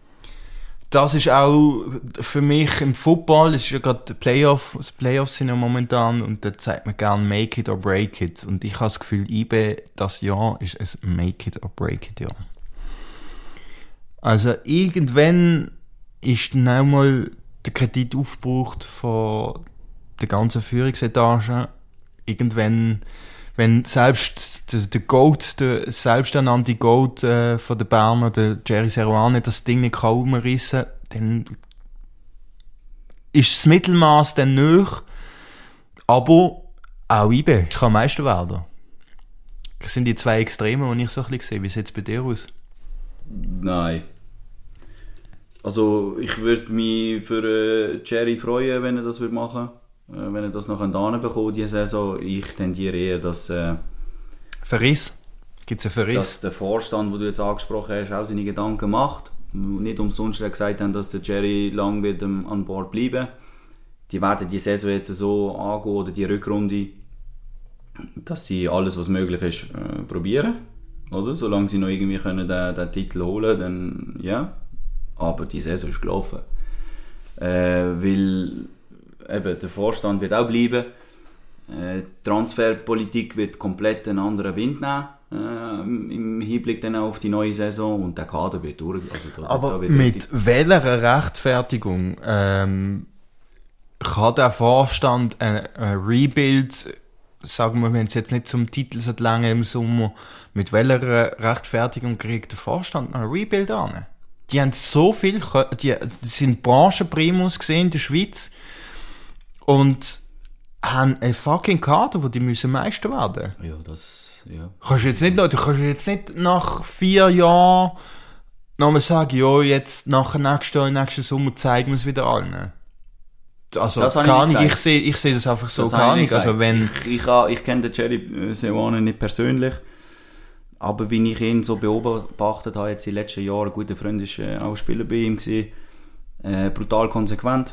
A: Das ist auch für mich im Football, es ist ja gerade die Playoffs sind ja momentan und da sagt man gerne Make it or break it. Und ich habe das Gefühl, IB, das Jahr ist ein Make it or break it Jahr. Also irgendwann ist dann auch mal der Kredit aufgebraucht von der ganzen Führungsetage. Irgendwann, wenn selbst der Goat, der selbsternannte Goat von der Berner, der Jerry Seruane, das Ding nicht kaum umrissen, dann ist das Mittelmaß dann nöch, aber auch IB kann Meister werden. Das sind die zwei Extreme, die ich so ein bisschen sehe. Wie sieht es bei dir aus?
B: Nein. Also ich würde mich für Jerry freuen, wenn er das machen würde. Wenn er das noch hinbekommt, diese Saison. Ich tendiere eher, dass
A: Verriss? Gibt es einen Verriss?
B: Dass der Vorstand, den du jetzt angesprochen hast, auch seine Gedanken macht. Nicht umsonst gesagt haben, dass der Jerry lang wird an Bord bleiben. Die werden die Saison jetzt so angehen, oder die Rückrunde, dass sie alles, was möglich ist, probieren. Oder? Solange sie noch irgendwie können den Titel holen, dann ja. Aber die Saison ist gelaufen. Weil eben, der Vorstand wird auch bleiben. Die Transferpolitik wird komplett einen anderen Wind nehmen, im Hinblick dann auch auf die neue Saison, und der Kader wird durch. Also
A: aber wird mit welcher Rechtfertigung kann der Vorstand ein Rebuild, sagen wir, wenn es jetzt nicht zum Titel so lange im Sommer, mit welcher Rechtfertigung kriegt der Vorstand ein Rebuild an? Die haben so viel, die sind Branchenprimus gesehen in der Schweiz und haben einen fucking Kader, wo die müssen Meister werden.
B: Ja, das, ja.
A: Du kannst jetzt nicht nach 4 Jahren nochmal sagen, ja, jetzt nach nächsten Sommer zeigen wir es wieder allen. Also gar nicht, ich sehe das einfach so gar nicht. Also, wenn
B: ich kenne den Jerry Seruane nicht persönlich, aber wie ich ihn so beobachtet habe, jetzt in den letzten Jahren, ein guter Freund war auch Spieler bei ihm gewesen, brutal konsequent,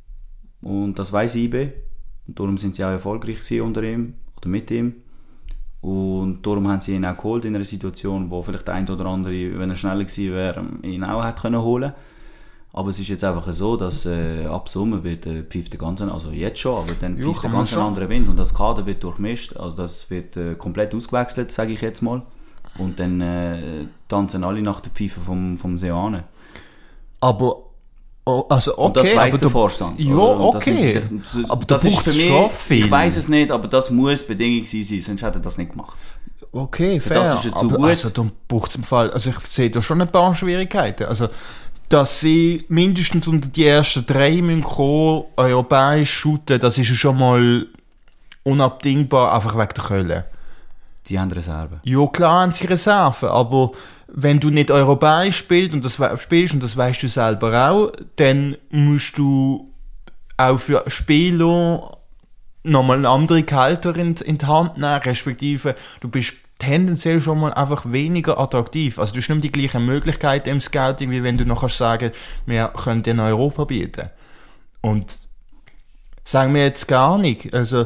B: und das weiss IB, und darum sind sie auch erfolgreich gewesen unter ihm oder mit ihm, Und darum haben sie ihn auch geholt in einer Situation, wo vielleicht der ein oder andere, wenn er schneller gewesen wäre, ihn auch hätte holen können. Aber es ist jetzt einfach so, dass ab Sommer wird pfeift der ganze, also jetzt schon, aber dann pfeift der ganz andere Wind und das Kader wird durchmischt, also das wird komplett ausgewechselt, sage ich jetzt mal. Und dann tanzen alle nach der Pfeife vom Seoane.
A: Aber also okay,
B: und das weiss
A: aber
B: der Vorstand.
A: Ja, okay.
B: Aber das ist für mich, schon viel. Ich weiss es nicht, aber das muss Bedingung sein, sonst hätte er das nicht gemacht.
A: Okay, fair.
B: Das ist jetzt so
A: aber
B: gut.
A: also dann braucht es im Fall, also ich sehe da schon ein paar Schwierigkeiten. Also dass sie mindestens unter die ersten 3 müssen kommen, europäisch shooten, das ist ja schon mal unabdingbar, einfach wegen der Köln.
B: Die haben Reserven.
A: Ja, klar haben sie Reserven, aber wenn du nicht europäisch spielst und das weißt du selber auch, dann musst du auch für Spieler nochmal eine andere Gehälter in die Hand nehmen, respektive du bist tendenziell schon mal einfach weniger attraktiv. Also du hast nicht die gleichen Möglichkeiten im Scouting, wie wenn du noch sagen kannst, wir können in Europa bieten. Und sagen wir jetzt gar nicht. Also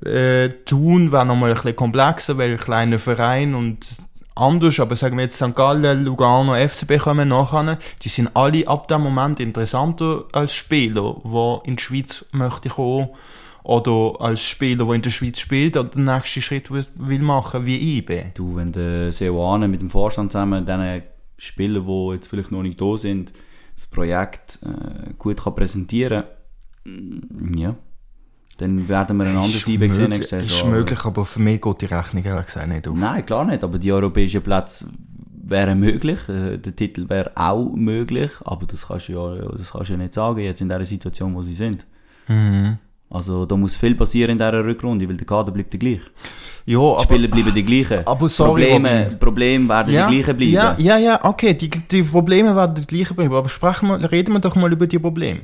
A: Thun wäre nochmal ein bisschen komplexer, weil ein kleiner Verein und anders, aber sagen wir jetzt St. Gallen, Lugano, FCB kommen nachher, die sind alle ab dem Moment interessanter als Spieler, die in die Schweiz möchte kommen oder als Spieler, der in der Schweiz spielt und den nächsten Schritt will machen, wie IB.
B: Du, wenn der Seoane mit dem Vorstand zusammen diesen Spielern, die jetzt vielleicht noch nicht da sind, das Projekt gut kann präsentieren kann, ja, dann werden wir ein anderes IB sehen nächste Saison.
A: Ist möglich, aber für mich geht die Rechnung ehrlich gesagt nicht auf.
B: Nein, klar nicht, aber die europäischen Plätze wären möglich, der Titel wäre auch möglich, aber das kannst du ja nicht sagen, jetzt in der Situation, wo sie sind.
A: Mhm.
B: Also da muss viel passieren in dieser Rückrunde, weil der Kader bleibt der gleiche.
A: Ja,
B: die Spieler bleiben die gleichen.
A: Aber sorry,
B: Probleme werden die gleichen bleiben.
A: Ja, okay, die Probleme werden die gleichen bleiben, aber reden wir doch mal über die Probleme.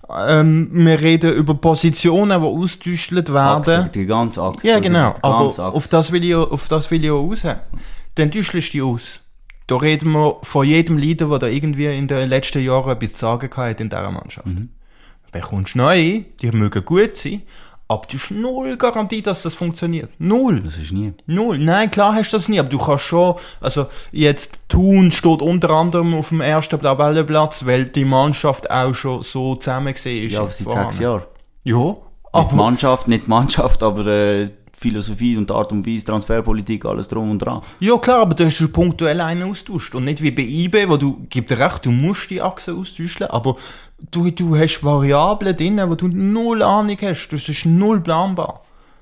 A: Wir reden über Positionen, die ausgetüstelt werden.
B: Achse, die ganze Achse.
A: Ja, genau, aber auf das will ich auch raus. Dann täuschst du die aus. Da reden wir von jedem Leader, der da irgendwie in den letzten Jahren etwas zu sagen hat in dieser Mannschaft.
B: Mhm.
A: Bekommst neu, die mögen gut sein, aber du hast null Garantie, dass das funktioniert. Null.
B: Das ist nie.
A: Null. Nein, klar hast du das nie, aber du kannst schon, also jetzt Thun steht unter anderem auf dem ersten Tabellenplatz, weil die Mannschaft auch schon so zusammen gesehen ist.
B: Ja, aber seit 6 Jahren.
A: Ja.
B: Aber nicht Mannschaft, aber Philosophie und Art und Weise, Transferpolitik, alles drum und dran.
A: Ja klar, aber du hast schon punktuell einen austauscht und nicht wie bei IB, wo du, gib dir recht, du musst die Achse austauschen, aber du hast Variablen drin, wo du null Ahnung hast, das ist null planbar.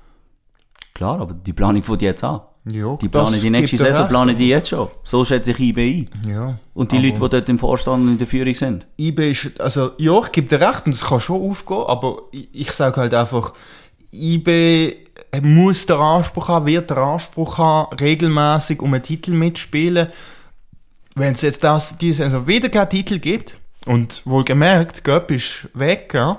B: Klar, aber die Planung fängt jetzt an.
A: Ja,
B: die planen die nächste Saison, planen die jetzt schon. So schätze ich IB ein.
A: Ja,
B: und die Leute, die dort im Vorstand und in der Führung sind.
A: IB ist, also ja, ich gebe dir recht und das kann schon aufgehen, aber ich sage halt einfach, IB muss den Anspruch haben, wird den Anspruch haben, regelmäßig um einen Titel mitspielen. Wenn es jetzt diese also wieder keinen Titel gibt, und wohlgemerkt, Göpp ist weg, ja,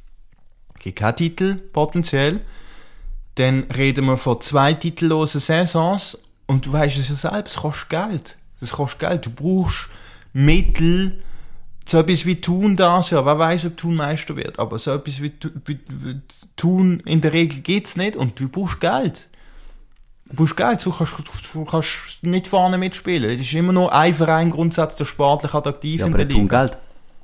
A: gibt keinen Titel potenziell, dann reden wir von 2 titellosen Saisons und du weißt es ja selbst, es kostet Geld. Das kostet Geld. Du brauchst Mittel, so etwas wie Thun das ja, wer weiß, ob Thun Meister wird, aber so etwas wie Thun in der Regel geht's nicht und du brauchst Geld. Du brauchst Geld, so kannst nicht vorne mitspielen. Es ist immer nur ein Verein grundsätzlich der sportlich attraktiv
B: ja,
A: in der
B: Liga.
A: Liga.
B: Geld?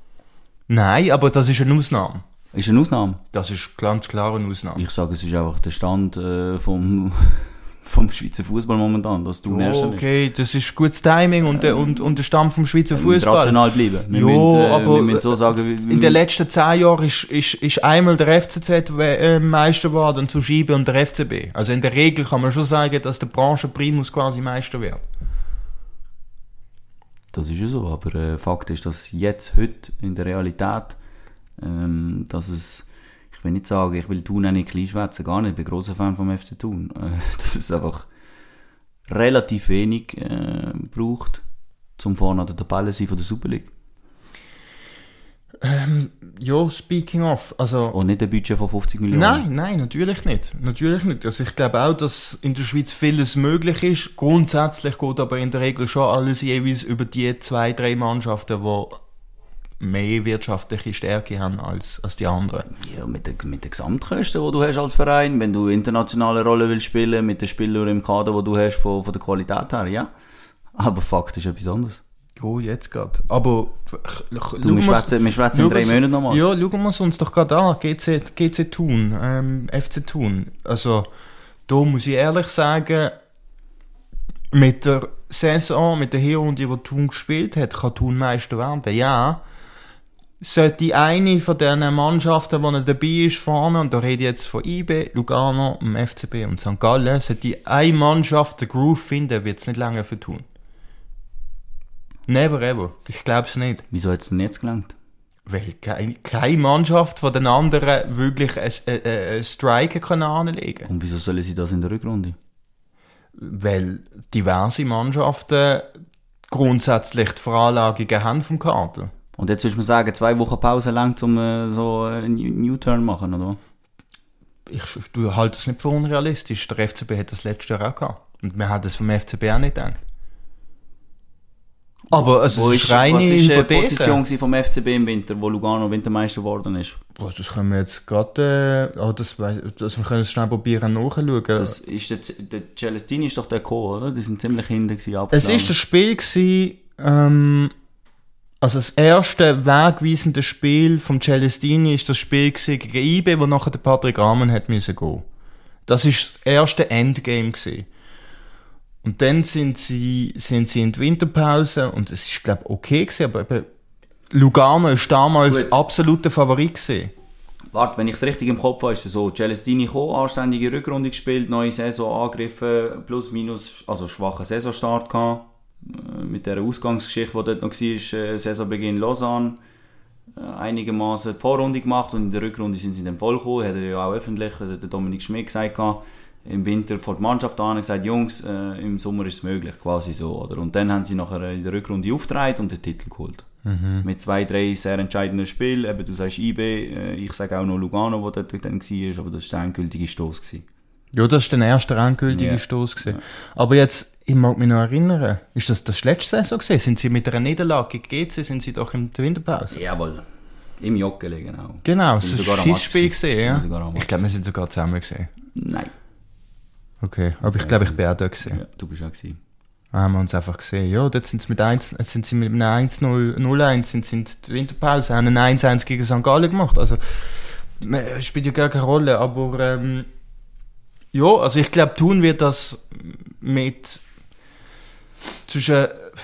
A: Nein, aber das ist eine Ausnahme.
B: Ist eine Ausnahme?
A: Das ist ganz klar eine Ausnahme.
B: Ich sage, es ist einfach der Stand vom Schweizer Fußball momentan, dass du
A: okay, das ist gutes Timing und der Stand vom Schweizer Fußball.
B: Rational bleiben.
A: Wir
B: müssen so sagen,
A: in den letzten 10 Jahren ist einmal der FCZ Meister geworden und zu Scheibe und der FCB. Also in der Regel kann man schon sagen, dass der Branchenprimus quasi Meister wird.
B: Das ist ja so, aber Fakt ist, dass heute in der Realität, dass es, ich will nicht sagen, ich will Thun auch nicht klein schwätzen, gar nicht, ich bin grosser Fan vom FC Thun, dass es einfach relativ wenig braucht, zum vorne an der Tabelle sein von der Super League.
A: Ja, speaking of, also...
B: Und nicht ein Budget von 50 Millionen?
A: Nein, natürlich nicht. Natürlich nicht. Also ich glaube auch, dass in der Schweiz vieles möglich ist. Grundsätzlich geht aber in der Regel schon alles jeweils über die 2-3 Mannschaften, die mehr wirtschaftliche Stärke haben als die anderen.
B: Ja, mit den Gesamtkosten, die du hast als Verein, wenn du internationale Rolle willst spielen, mit den Spielern im Kader, die du hast, von der Qualität her, ja. Aber Fakt ist etwas anderes.
A: Oh, jetzt gerade. Aber
B: wir schwätzen in 3 Monaten nochmal.
A: Ja, schauen wir es uns doch gerade an. GC Thun, FC Thun. Also, da muss ich ehrlich sagen, mit der Saison, mit der Hinrunde, die Thun gespielt hat, kann Thun Meister werden. Ja, sollte eine von diesen Mannschaften, die dabei ist, vorne, und da rede ich jetzt von IB, Lugano, dem FCB und St. Gallen, sollte eine Mannschaft den Groove finden, wird es nicht lange für Thun. Never ever. Ich glaube es nicht.
B: Wieso hat es denn jetzt gelangt?
A: Weil keine Mannschaft von den anderen wirklich einen Striker anlegen kann.
B: Und wieso sollen sie das in der Rückrunde?
A: Weil diverse Mannschaften grundsätzlich die Veranlagungen haben vom Kader.
B: Und jetzt würdest du mir sagen, 2 Wochen Pause lang, um so einen U-Turn machen, oder?
A: Du halte es nicht für unrealistisch. Der FCB hat das letztes Jahr auch gehabt. Und wir haben das vom FCB auch nicht gedacht. Aber es ist reine Hypothese.
B: Was war die Position vom FCB im Winter, wo Lugano Wintermeister geworden ist?
A: Das können wir jetzt gerade... wir können es schnell probieren nachschauen.
B: Das ist der Celestini ist doch der Co., oder? Die sind ziemlich hinten gewesen.
A: Es war das Spiel gewesen, also das erste wegweisende Spiel vom Celestini ist das Spiel gegen IB, wo nachher der Patrick Rahmen hat müssen gehen. Das ist das erste Endgame gewesen. Und dann sind sie in die Winterpause und es ist, glaube ich, okay gewesen, aber eben Lugano ist damals absoluter Favorit gewesen.
B: Warte, wenn ich es richtig im Kopf habe, ist es so, Celestini gekommen, anständige Rückrunde gespielt, neue Saison angegriffen, plus minus, also schwacher Saisonstart gehabt, mit der Ausgangsgeschichte, die dort noch war, Saisonbeginn Lausanne, einigermaßen die Vorrunde gemacht und in der Rückrunde sind sie dann voll gekommen, hat er ja auch öffentlich, der Dominik Schmidt gesagt gehabt, im Winter vor die Mannschaft an und gesagt, Jungs, im Sommer ist es möglich, quasi so, oder? Und dann haben sie nachher in der Rückrunde aufgetragen und den Titel geholt. Mhm. Mit 2, 3 sehr entscheidenden Spielen, eben du sagst IB, ich sage auch noch Lugano, wo dort dann war, aber das war der endgültige Stoss gewesen.
A: Ja, das war der erste endgültige Stoss gewesen. Ja. Aber jetzt, ich mag mich noch erinnern, ist das letzte Saison gewesen? Sind sie mit einer Niederlage gegen GC, sind sie doch in der Winterpause?
B: Jawohl. Im Joggeli, genau.
A: Genau, es war ein Schissspiel gewesen, ja? Ich glaube, wir sind sogar zusammen gesehen.
B: Nein.
A: Okay, aber ich glaube, ich bin auch da gewesen.
B: Ja, du bist auch gewesen.
A: Haben wir uns einfach gesehen. Ja, dort sind sie mit einem 1-0-1 sind sie in die Winterpause, haben einen 1-1 gegen St. Gallen gemacht. Also, es spielt ja gar keine Rolle, aber ja, also ich glaube, Thun wird das mit zwischen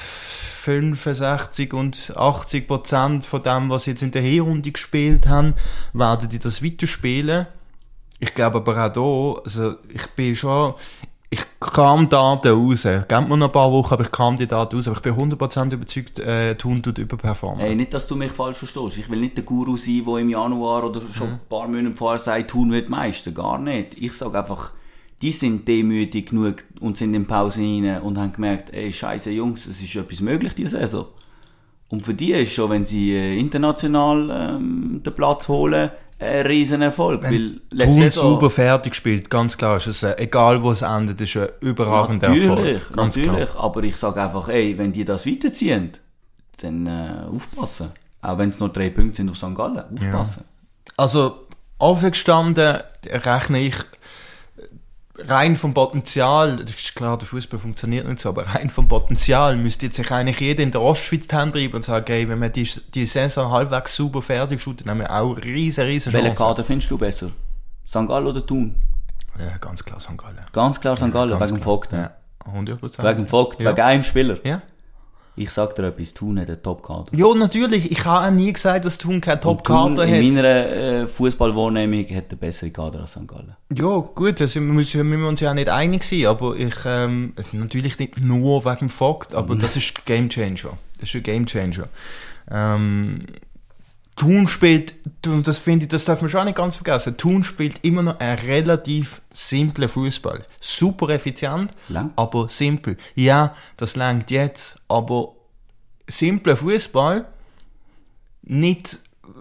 A: 65 und 80% von dem, was sie jetzt in der Hinrunde gespielt haben, werden die das weiterspielen. Ich glaube aber auch hier, also ich kam Daten raus. Gebt mir noch ein paar Wochen, aber ich kam die Daten raus. Aber ich bin 100% überzeugt, Thun tut überperformen.
B: Hey, nicht, dass du mich falsch verstehst. Ich will nicht der Guru sein, der im Januar oder schon ein paar Monate vorher sagt, Thun wird Meister. Gar nicht. Ich sage einfach, die sind demütig genug und sind in Pause rein und haben gemerkt, ey, scheisse Jungs, es ist etwas möglich diese Saison. Und für die ist schon, wenn sie international den Platz holen, ein riesen Erfolg.
A: Wenn Thun super fertig gespielt, ganz klar ist es, egal wo es endet, ist ein überragender Erfolg.
B: Natürlich, aber ich sage einfach, ey, wenn die das weiterziehen, dann aufpassen. Auch wenn es nur 3 Punkte sind auf St. Gallen, aufpassen.
A: Ja. Also, aufgestanden rechne ich rein vom Potenzial, das ist klar, der Fußball funktioniert nicht so, aber rein vom Potenzial müsste jetzt sich eigentlich jeder in der Ostschweiz die Hand reiben und sagen, hey, wenn wir die Saison halbwegs super fertig shooten, dann haben wir auch riesen Chancen.
B: Welchen Kader findest du besser? St. Gallen oder Thun?
A: Ja, ganz klar St. Gallen.
B: Ganz klar St. Gallen, wegen dem Vogt.
A: Ja, 100%.
B: Wegen dem Vogt, wegen einem Spieler.
A: Ja.
B: Ich sag dir etwas, Thun hat einen Top-Kader.
A: Ja, natürlich. Ich habe auch nie gesagt, dass Thun keinen Top-Kader hat.
B: In meiner Fußballwahrnehmung hat er bessere Kader als St. Gallen.
A: Ja, gut, also müssen wir uns ja nicht einig sein, aber ich, natürlich nicht nur wegen dem Fakt, aber das ist ein Gamechanger. Das ist ein Gamechanger. Thun spielt, und das finde ich, das darf man schon nicht ganz vergessen, Thun spielt immer noch einen relativ simplen Fußball. Super effizient, aber simpel. Ja, das langt jetzt, aber simpler Fußball, nicht,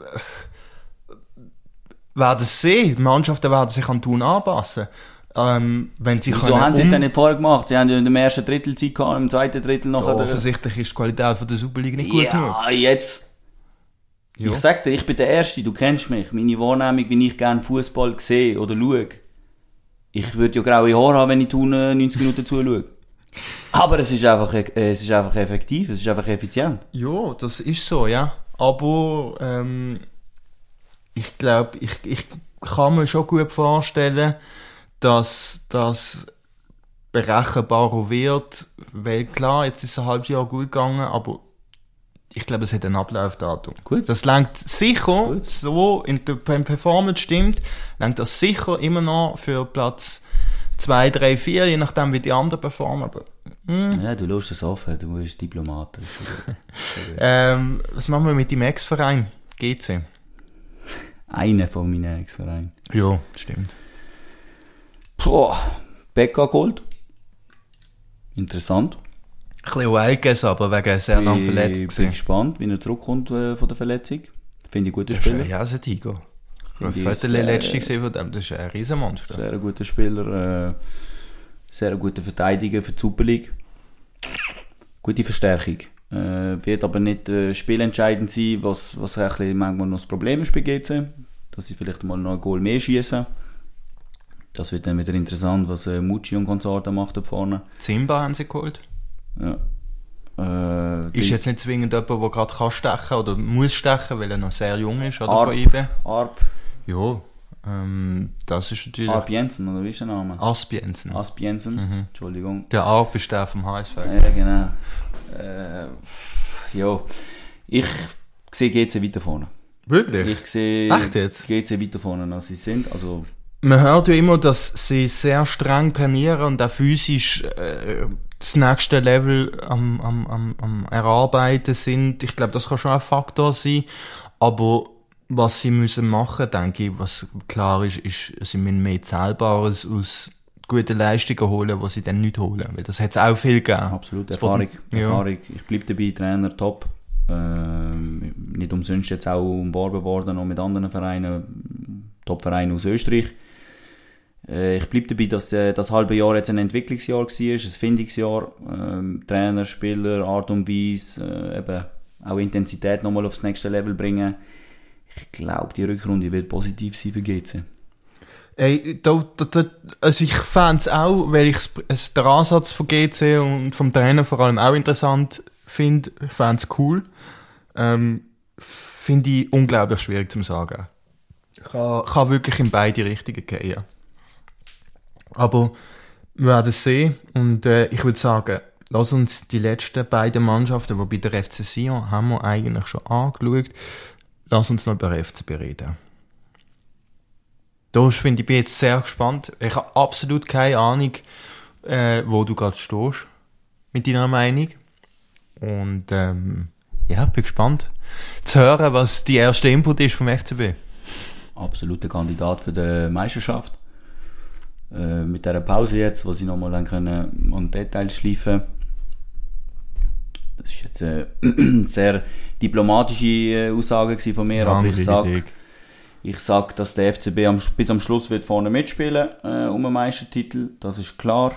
A: werden sehen, die Mannschaften werden sich an Thun anpassen. Wenn sie
B: Wieso haben sie es denn nicht vorher gemacht? Sie haben ja in dem ersten Drittel Zeit gehabt, im zweiten Drittel noch.
A: Ja, offensichtlich ist die Qualität von der Superliga nicht gut genug.
B: Ja, jetzt.
A: Ja.
B: Ich sag dir, ich bin der Erste, du kennst mich. Meine Wahrnehmung, wie ich gerne Fußball sehe oder schaue. Ich würde ja graue Haare haben, wenn ich 90 Minuten zuschaue. Aber es ist einfach effektiv, es ist einfach effizient.
A: Ja, das ist so, ja. Aber ich glaube, ich kann mir schon gut vorstellen, dass das berechenbarer wird, weil klar, jetzt ist es ein halbes Jahr gut gegangen, aber ich glaube, es hat ein Ablaufdatum.
B: Gut.
A: Das langt sicher,
B: Gut.
A: so in der Performance stimmt, langt das sicher immer noch für Platz 2, 3, 4, je nachdem wie die anderen performen. Aber,
B: Ja, du lässt es offen, du bist Diplomat. Das ist schon gut.
A: was machen wir mit dem Ex-Verein? GC?
B: Einer von meinen Ex-Vereinen.
A: Ja, stimmt.
B: Becca geholt. Interessant.
A: Ein bisschen wild, aber wegen sehr lang verletzt
B: Ich bin
A: gewesen.
B: gespannt, wie er zurückkommt von der Verletzung. Finde ich guter
A: Das ist
B: Spieler.
A: ein Jasetiger. Ich habe das
B: Finde ich
A: Viertel letzte gesehen von dem, das ist ein Riesenmonster.
B: Sehr guter Spieler. Sehr guter Verteidiger für die Super League. Gute Verstärkung. Wird aber nicht spielentscheidend sein, was ein bisschen manchmal noch das Problem ist bei GC. Dass sie vielleicht mal noch ein Goal mehr schießen. Das wird dann wieder interessant, was Mucci und Konsorte macht da vorne.
A: Zimba haben sie geholt.
B: Ja.
A: Ist jetzt nicht zwingend jemand, der gerade kann stechen oder muss stechen, weil er noch sehr jung ist, oder
B: Arp.
A: von IB?
B: Arp.
A: Ja, das ist natürlich...
B: Arp Jensen, oder wie ist der Name?
A: Asp Jensen.
B: Asp Jensen. Entschuldigung.
A: Der Arp ist der vom HSV.
B: Ja, genau. Ja, ich sehe GC weiter vorne.
A: Wirklich?
B: Ich sehe
A: Echt jetzt?
B: GC weiter vorne, als sie sind. Also,
A: Man hört ja immer, dass sie sehr streng trainieren und auch physisch das nächste Level am Erarbeiten sind. Ich glaube, das kann schon ein Faktor sein. Aber was sie müssen machen, denke ich, was klar ist, sie müssen mehr Zählbares aus guten Leistungen holen, die sie dann nicht holen. Weil das hat es auch viel gegeben.
B: absolut,
A: Das
B: Erfahrung.
A: Ja.
B: Erfahrung. Ich bleibe dabei, Trainer top. Nicht umsonst jetzt auch umworben worden, noch mit anderen Vereinen, Top-Vereinen aus Österreich. Ich bleibe dabei, dass das halbe Jahr jetzt ein Entwicklungsjahr war, ein Findungsjahr. Trainer, Spieler, Art und Weise, eben auch Intensität nochmal aufs nächste Level bringen. Ich glaube, die Rückrunde wird positiv sein für GC.
A: Ey, also ich fände es auch, weil ich den Ansatz von GC und vom Trainer vor allem auch interessant finde, fände es cool. Finde ich unglaublich schwierig zu sagen. Kann wirklich in beide Richtungen gehen. Aber wir werden es sehen und ich würde sagen, lass uns die letzten beiden Mannschaften, die bei der FC Sion haben wir eigentlich schon angeschaut, lass uns noch über FCB reden. Da bin ich jetzt sehr gespannt. Ich habe absolut keine Ahnung, wo du gerade stehst mit deiner Meinung. Und ja, bin gespannt zu hören, was die erste Input ist vom FCB.
B: Absoluter Kandidat für die Meisterschaft. Mit dieser Pause jetzt, wo sie nochmal an Details schleifen. Das ist jetzt eine sehr diplomatische Aussage von mir, aber ich sage, dass der FCB bis am Schluss wird vorne mitspielen um einen Meistertitel. Das ist klar.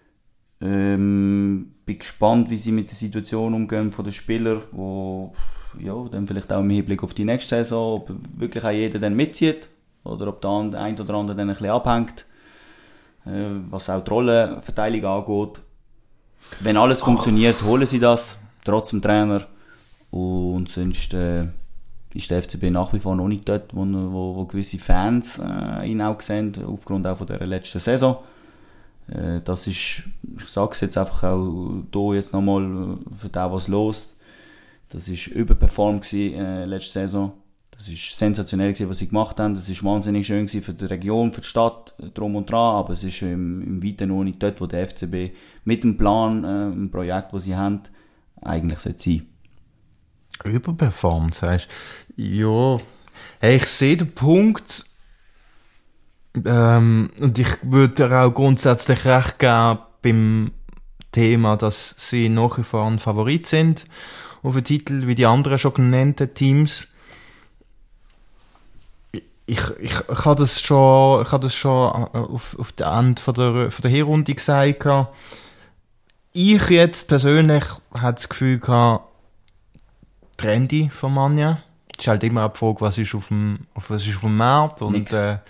B: Bin gespannt, wie sie mit der Situation umgehen von den Spielern, wo ja, dann vielleicht auch im Hinblick auf die nächste Saison, ob wirklich auch jeder dann mitzieht oder ob der ein oder andere dann ein bisschen abhängt, was auch die Rollenverteilung angeht. Wenn alles funktioniert, holen sie das, trotz dem Trainer. Und sonst ist der FCB nach wie vor noch nicht dort, wo gewisse Fans ihn auch sehen, aufgrund auch von der letzten Saison. Das ist, ich sage es jetzt einfach auch hier jetzt nochmal für den, was los. Das ist überperformt gewesen, letzte Saison. Das ist sensationell gewesen, was sie gemacht haben. Das ist wahnsinnig schön gewesen für die Region, für die Stadt, drum und dran. Aber es ist im Weiten noch nicht dort, wo der FCB mit dem Plan, ein Projekt, das sie haben, eigentlich sollte sein.
A: Überperformt, sagst du? Ja. Hey, ich sehe den Punkt. Und ich würde dir auch grundsätzlich recht geben beim Thema, dass sie nach wie vor ein Favorit sind auf den Titel, wie die anderen schon genannten Teams. Ich habe das schon auf der Ende von der Hinrunde gesagt. Ich jetzt persönlich hatte das Gefühl gehabt, Trendy von Manja ist halt immer auch die Frage, was ist auf dem Markt und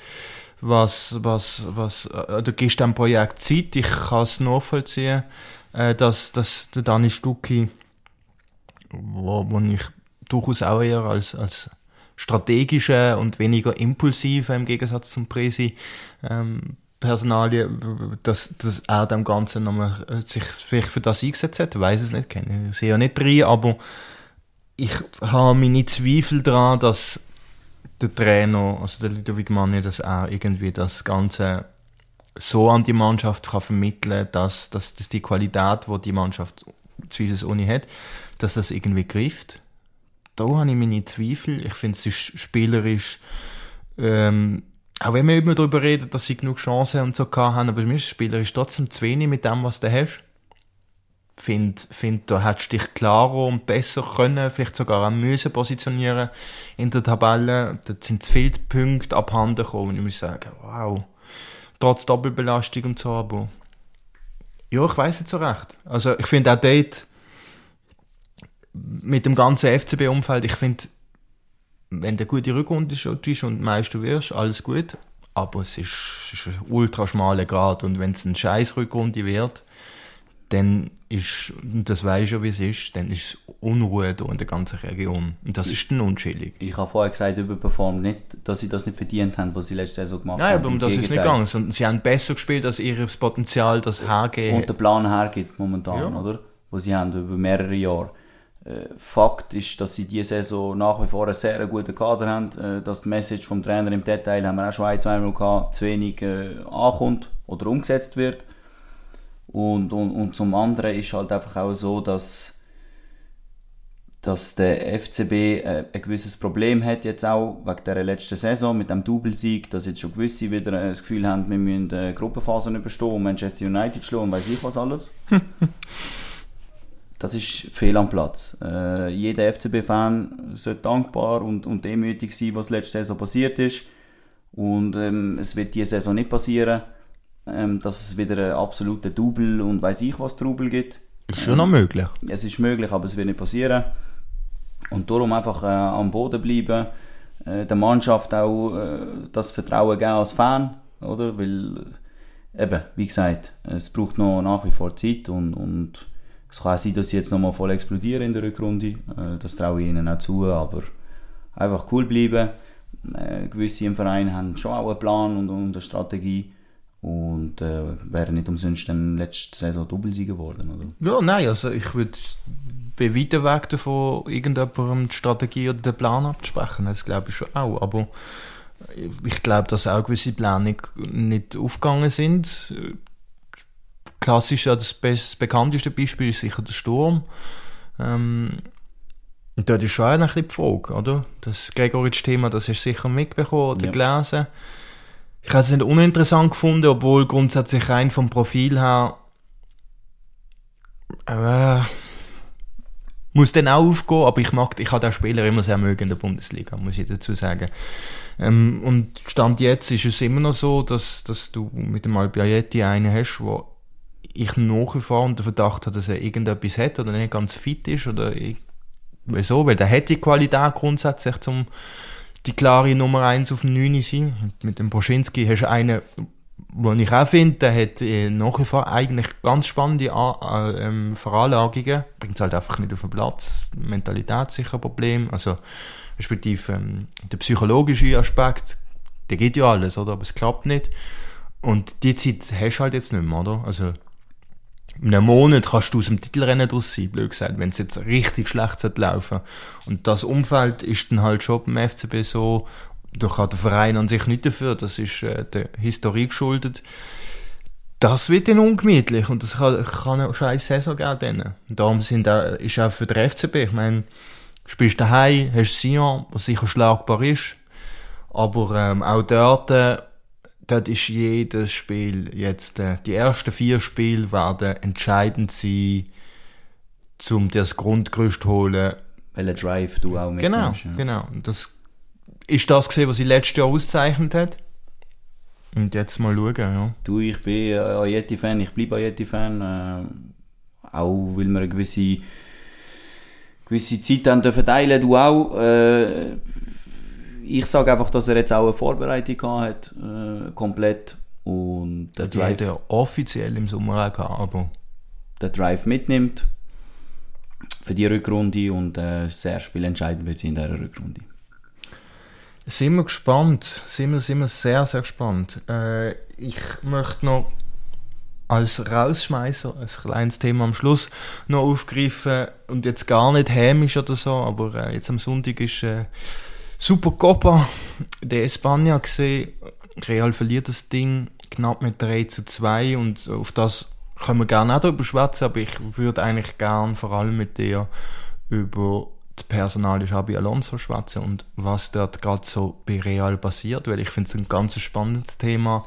A: du gibst dem Projekt Zeit. Ich kann es nachvollziehen, dass der Dani Stucki, wo ich durchaus auch eher als strategische und weniger impulsive im Gegensatz zum Presi Personalie, dass er dem Ganzen nochmal sich vielleicht für das eingesetzt hat, ich weiss es nicht, ich sehe ja nicht rein, aber ich habe meine Zweifel daran, dass der Trainer, also der Ludovic Magni, dass er irgendwie das Ganze so an die Mannschaft kann vermitteln kann, dass die Qualität, die Mannschaft zweifelsohne hat, dass das irgendwie greift. Da habe ich meine Zweifel. Ich finde, es ist spielerisch, auch wenn wir immer darüber reden, dass sie genug Chancen und so haben, aber mir ist spielerisch trotzdem zu wenig mit dem, was du hast. Find, da hättest du dich klarer und besser können, vielleicht sogar auch müssen positionieren in der Tabelle. Da sind zu viele Punkte abhanden gekommen und ich muss sagen, wow, trotz Doppelbelastung und so, aber ja, ich weiss nicht so recht. Also ich finde auch dort, mit dem ganzen FCB-Umfeld, ich finde, wenn du eine gute Rückrunde tust und Meister wirst, alles gut, aber es ist ein ultra schmaler Grad und wenn es eine scheiß Rückrunde wird, dann ist, das weisst du, wie es ist, dann ist es Unruhe da in der ganzen Region. Und das ist dann unschillig.
B: Ich habe vorher gesagt, überperformt nicht, dass sie das nicht verdient haben, was sie letzte Saison gemacht haben.
A: Nein, aber um das ist nicht gegangen. Sie haben besser gespielt, als ihr Potenzial das hergeben.
B: Und der Plan hergibt momentan, ja. Oder? Wo sie haben über mehrere Jahre. Fakt ist, dass sie diese Saison nach wie vor einen sehr guten Kader haben. Das Message vom Trainer im Detail haben wir auch schon ein-, zweimal gehabt, zu wenig ankommt oder umgesetzt wird. Und zum anderen ist halt einfach auch so, dass der FCB ein gewisses Problem hat jetzt auch wegen der letzten Saison mit dem Doublesieg, dass jetzt schon gewisse wieder das Gefühl haben, wir müssen Gruppenphasen überstehen und Manchester United schlagen und weiss ich was alles. Das ist fehl am Platz. Jeder FCB-Fan sollte dankbar und demütig sein, was letzte Saison passiert ist. Und es wird diese Saison nicht passieren, dass es wieder einen absoluten Double und weiss ich was Trubel gibt.
A: Ist schon noch möglich.
B: Es ist möglich, aber es wird nicht passieren. Und darum einfach am Boden bleiben, der Mannschaft auch das Vertrauen geben als Fan, oder? Weil, eben, wie gesagt, es braucht noch nach wie vor Zeit und es kann auch sein, dass sie jetzt nochmal voll explodieren in der Rückrunde. Das traue ich ihnen auch zu, aber einfach cool bleiben. Gewisse im Verein haben schon auch einen Plan und eine Strategie und wären nicht umsonst dann letzte Saison Doppelsieger geworden, oder?
A: Ja, nein, also ich bin weiter weg davon, irgendjemandem die Strategie oder den Plan abzusprechen. Das glaube ich schon auch, aber ich glaube, dass auch gewisse Pläne nicht aufgegangen sind. Klassisch, ja, das bekannteste Beispiel ist sicher der Sturm. Und dort ist schon ein bisschen die Frage, oder? Das Gregoritsch-Thema, das hast du sicher mitbekommen oder gelesen. Ich habe es nicht uninteressant gefunden, obwohl grundsätzlich rein vom Profil her muss dann auch aufgehen, aber ich habe den Spieler immer sehr mögen in der Bundesliga, muss ich dazu sagen. Und Stand jetzt ist es immer noch so, dass du mit dem Albiaietti einen hast, wo ich nach wie vor unter Verdacht habe, dass er irgendetwas hat oder nicht ganz fit ist oder wieso, weil der hat die Qualität grundsätzlich zum die klare Nummer 1 auf dem 9 sein. Mit dem Broschinski hast du einen, den ich auch finde, der hat nach wie vor eigentlich ganz spannende Veranlagungen, bringt es halt einfach nicht auf den Platz, Mentalität sicher ein Problem, also respektive der psychologische Aspekt, der geht ja alles, oder, aber es klappt nicht und die Zeit hast du halt jetzt nicht mehr, oder, also in einem Monat kannst du aus dem Titelrennen draus sein, blöd gesagt, wenn es jetzt richtig schlecht laufen sollte. Und das Umfeld ist dann halt schon beim FCB so, da kann der Verein an sich nicht dafür, das ist der Historie geschuldet. Das wird dann ungemütlich und das kann eine scheiß Saison geben. Und darum ist auch für den FCB, ich meine, spielst daheim, hast Sion, was sicher schlagbar ist, aber auch dort ist jedes Spiel jetzt, die ersten 4 Spiele werden entscheidend sein, um das Grundgerüst zu holen.
B: Welchen Drive du auch mitnimmst.
A: Genau. Das ist das gesehen, was sie letztes Jahr ausgezeichnet hat. Und jetzt mal schauen, ja.
B: Du, ich bin Ajeti-Fan, ich bleibe Ajeti-Fan, auch weil wir eine gewisse gewisse Zeit dann teilen, du auch. Ich sage einfach, dass er jetzt auch eine Vorbereitung gehabt hat, komplett. Und
A: die hat er offiziell im Sommer auch gehabt, aber
B: den Drive mitnimmt für die Rückrunde und sehr spielentscheidend wird sie in dieser Rückrunde.
A: Sind wir gespannt, sind wir sehr, sehr gespannt. Ich möchte noch als Rausschmeißer ein kleines Thema am Schluss noch aufgreifen und jetzt gar nicht hämisch oder so, aber jetzt am Sonntag ist Supercopa de España gesehen. Real verliert das Ding knapp mit 3-2 und auf das können wir gerne auch darüber schwätzen, aber ich würde eigentlich gerne vor allem mit dir über das Personal Xabi Alonso schwätzen und was dort gerade so bei Real passiert, weil ich finde es ein ganz spannendes Thema.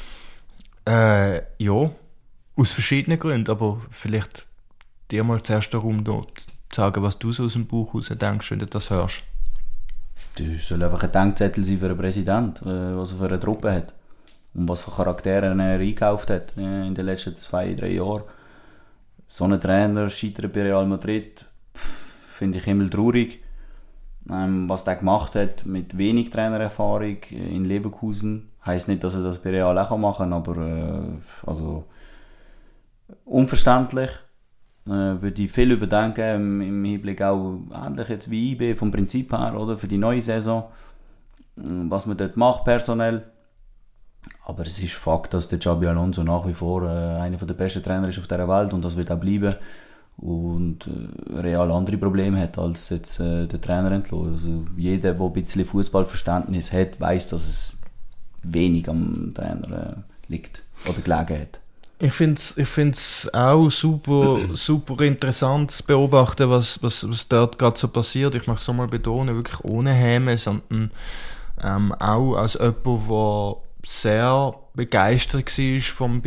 A: Ja, aus verschiedenen Gründen, aber vielleicht dir mal zuerst darum, zu sagen, was du so aus dem Buch raus denkst, wenn du das hörst.
B: Das soll einfach ein Denkzettel sein für einen Präsident, was er für eine Truppe hat und was für Charaktere er eingekauft hat in den letzten 2-3 Jahren. So ein Trainer scheitert bei Real Madrid, finde ich himmeltraurig. Was der gemacht hat mit wenig Trainererfahrung in Leverkusen, heisst nicht, dass er das bei Real auch machen kann, aber also unverständlich. Würde ich viel überdenken im Hinblick auch ähnlich jetzt wie IB vom Prinzip her, oder, für die neue Saison, was man dort macht personell. Aber es ist Fakt, dass der Xabi Alonso nach wie vor einer der besten Trainer ist auf dieser Welt und das wird auch bleiben. Und Real andere Probleme hat als jetzt der Trainer entlassen. Also jeder, der ein bisschen Fußballverständnis hat, weiss, dass es wenig am Trainer liegt oder gelegen hat.
A: Ich find's auch super interessant zu beobachten, was dort gerade so passiert. Ich möchte es nochmal betonen, wirklich ohne Häme, sondern auch als jemand, der sehr begeistert war von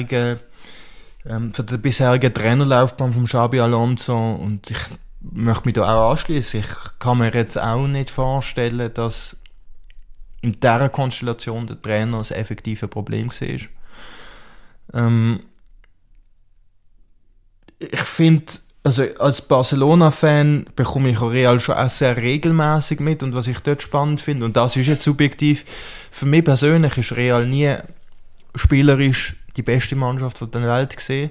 A: der bisherigen Trainerlaufbahn von Xabi Alonso, und ich möchte mich da auch anschließen. Ich kann mir jetzt auch nicht vorstellen, dass in dieser Konstellation der Trainer ein effektives Problem war. Ich finde, also als Barcelona-Fan bekomme ich Real schon auch sehr regelmäßig mit, und was ich dort spannend finde, und das ist jetzt subjektiv, für mich persönlich ist Real nie spielerisch die beste Mannschaft der Welt gesehen,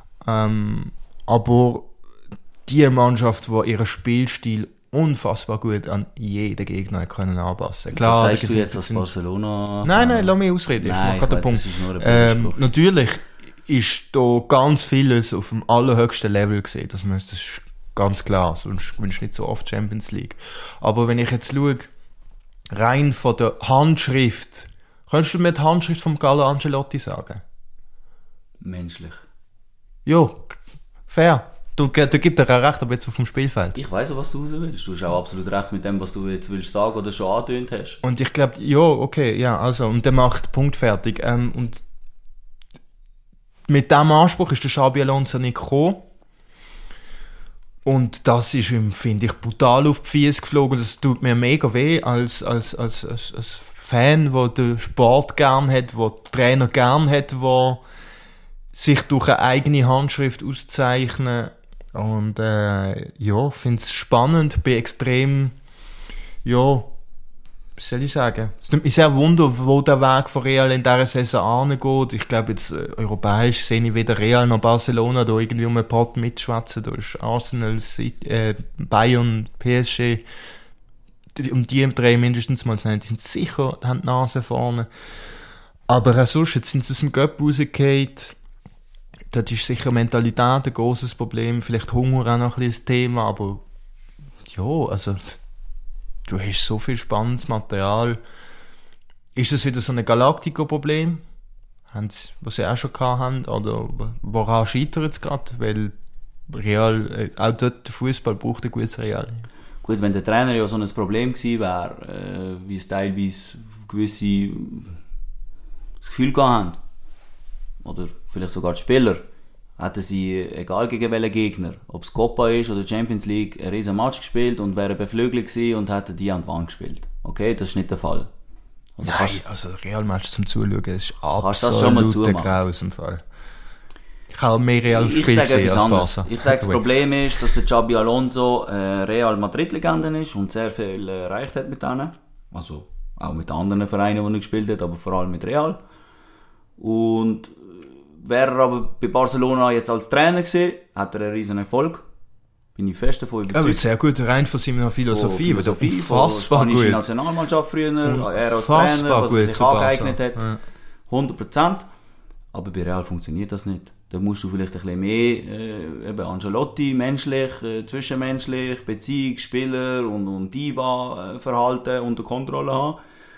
A: aber die Mannschaft, die ihren Spielstil unfassbar gut an jeden Gegner können anpassen. Klar,
B: das sagst du jetzt als Barcelona?
A: Nein, lass mich ausreden. Ich mache gerade den Punkt. Natürlich ist da ganz vieles auf dem allerhöchsten Level gesehen. Das ist ganz klar. Sonst gewinnst du nicht so oft Champions League. Aber wenn ich jetzt schaue, rein von der Handschrift, könntest du mir die Handschrift von Carlo Ancelotti sagen?
B: Menschlich.
A: Ja, fair. Du gibst dir auch recht, aber jetzt auf dem Spielfeld.
B: Ich weiss, was du raus willst. Du hast auch absolut recht mit dem, was du jetzt willst sagen oder schon angetönt hast.
A: Und ich glaube, ja, okay, ja, also, und der macht Punkt fertig. Und mit diesem Anspruch ist der Xabi Alonso nicht gekommen. Und das ist ihm, finde ich, brutal auf die Füße geflogen. Das tut mir mega weh als Fan, der den Sport gern hat, der den Trainer gern hat, der sich durch eine eigene Handschrift auszeichnet. Und ja, finde es spannend, bin extrem, ja, was soll ich sagen? Es nimmt mich sehr wunder, wo der Weg von Real in dieser Saison angeht. Ich glaube, jetzt europäisch sehe ich weder Real noch Barcelona da irgendwie um einen Pot mitschwätzen. Da ist Arsenal, Bayern, PSG, um die drei mindestens mal zu nennen, die sind sicher, die haben die Nase vorne. Aber auch sonst, jetzt sind sie aus dem Cup rausgefallen. Dort ist sicher Mentalität ein grosses Problem, vielleicht Hunger auch noch ein bisschen das Thema, aber ja, also du hast so viel spannendes Material. Ist das wieder so ein Galactico-Problem, was sie auch schon gehabt haben, oder woran scheitert es gerade? Weil Real, auch dort der Fußball braucht ein gutes Real.
B: Gut, wenn der Trainer ja so ein Problem gewesen wäre, wie es teilweise gewisse das Gefühl gehabt haben, oder vielleicht sogar die Spieler, hätten sie, egal gegen welchen Gegner, ob es Copa ist oder Champions League, einen riesen Match gespielt und wären beflügelt gewesen und hätten die an die Wand gespielt. Okay, das ist nicht der Fall. Also
A: nein, also Real-Match zum Zuschauen, das ist absolut ein Graus im Fall. Ich habe mehr Real Spiel gesehen als Barca.
B: Ich sage, das Problem ist, dass der Xabi Alonso Real Madrid-Legende ist und sehr viel erreicht hat mit denen. Also auch mit anderen Vereinen, die er gespielt hat, aber vor allem mit Real. Und wäre er aber bei Barcelona jetzt als Trainer gewesen, hat er einen riesen Erfolg. Bin ich fest davon überzeugt.
A: Ja, sehr gut, rein von seiner Philosophie. Unfassbar gut.
B: Die Nationalmannschaft früher, er als Trainer, was er sich angeeignet hat. Ja. 100%. Aber bei Real funktioniert das nicht. Da musst du vielleicht ein bisschen mehr Ancelotti, menschlich, zwischenmenschlich, Beziehungsspieler und Diva-Verhalten unter Kontrolle haben.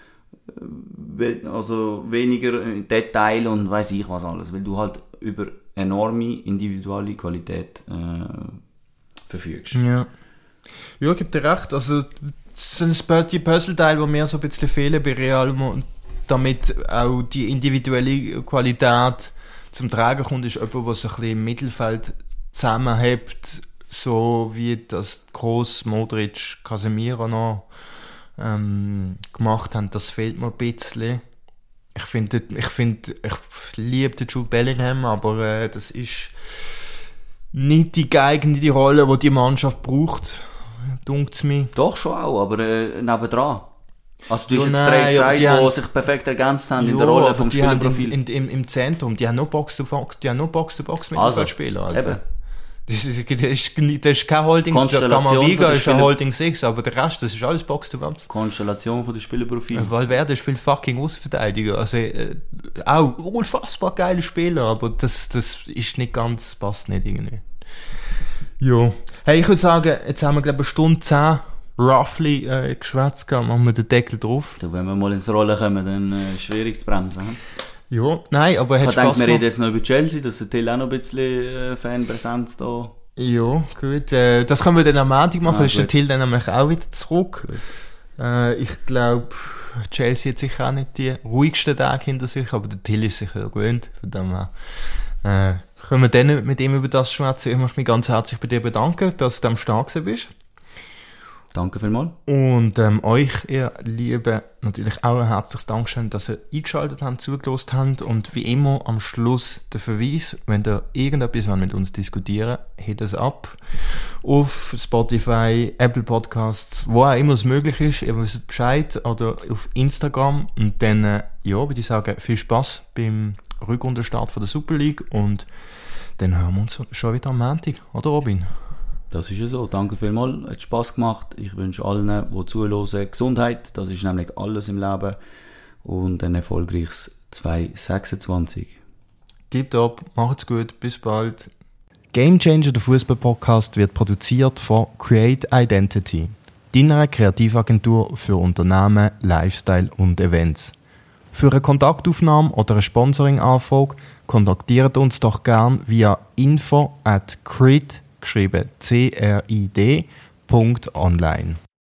B: Also weniger Detail und weiss ich was alles. Weil du halt über enorme individuelle Qualität verfügst.
A: Ja, ich gebe dir recht. Also sind die Puzzleteile, die mir so ein bisschen fehlen bei Real, damit auch die individuelle Qualität zum Tragen kommt, ist jemand, der sich ein bisschen im Mittelfeld zusammenhält, so wie das Kroos, Modric, Casemiro noch gemacht haben. Das fehlt mir ein bisschen. Ich liebe den Jude Bellingham, aber das ist nicht die geeignete Rolle, die Mannschaft braucht, dunkt's mir.
B: Doch schon auch, aber nebendran. Also du hast jetzt drei gesagt, die sich perfekt ergänzt haben in der Rolle vom Spielerprofil.
A: Im Zentrum, die haben nur Box-to-Box, Mittelfeldspieler, Alter.
B: Eben.
A: Das ist kein Holding, Camavinga ist ein Holding 6, aber der Rest, das ist alles Box-to-Box.
B: Konstellation von den Spielerprofilen.
A: Valverde spielt fucking Außenverteidiger, also auch unfassbar geile Spieler, aber das ist nicht ganz, passt nicht irgendwie. Jo. Hey, ich würde sagen, jetzt haben wir glaube ich 1 Stunde 10 roughly geschwätzt, machen wir den Deckel drauf.
B: Ja, wenn wir mal ins Rollen kommen, dann ist es schwierig zu bremsen.
A: Ja, nein, aber hat Spaß gemacht.
B: Wir reden jetzt noch über Chelsea, dass der Till auch noch ein bisschen Fanpräsenz da.
A: Ja, gut. Das können wir dann am Montag machen, dann ist der Till dann nämlich auch wieder zurück. Ich glaube, Chelsea hat sicher auch nicht die ruhigsten Tage hinter sich, aber der Till ist sicher gewöhnt. Von dem her können wir dann mit ihm über das schwätzen. Ich möchte mich ganz herzlich bei dir bedanken, dass du am Start bist.
B: Danke vielmals.
A: Und euch, ihr Lieben, natürlich auch ein herzliches Dankeschön, dass ihr eingeschaltet habt, zugelassen habt. Und wie immer am Schluss der Verweis, wenn ihr irgendetwas mit uns diskutieren wollt, hit es ab. Auf Spotify, Apple Podcasts, wo auch immer es möglich ist, ihr wisst Bescheid, oder auf Instagram. Und dann, würde ich sagen, viel Spaß beim Rückrundenstart von der Super League. Und dann hören wir uns schon wieder am Montag, oder Robin?
B: Das ist ja so. Danke vielmals. Hat Spass gemacht. Ich wünsche allen, die zuhören, Gesundheit. Das ist nämlich alles im Leben. Und ein erfolgreiches 2026.
A: Tipptopp. Macht's gut. Bis bald. Game Changer, der Fußball-Podcast, wird produziert von Create Identity, deiner Kreativagentur für Unternehmen, Lifestyle und Events. Für eine Kontaktaufnahme oder eine Sponsoring-Anfrage kontaktiert uns doch gern via info@crid geschrieben crid.online.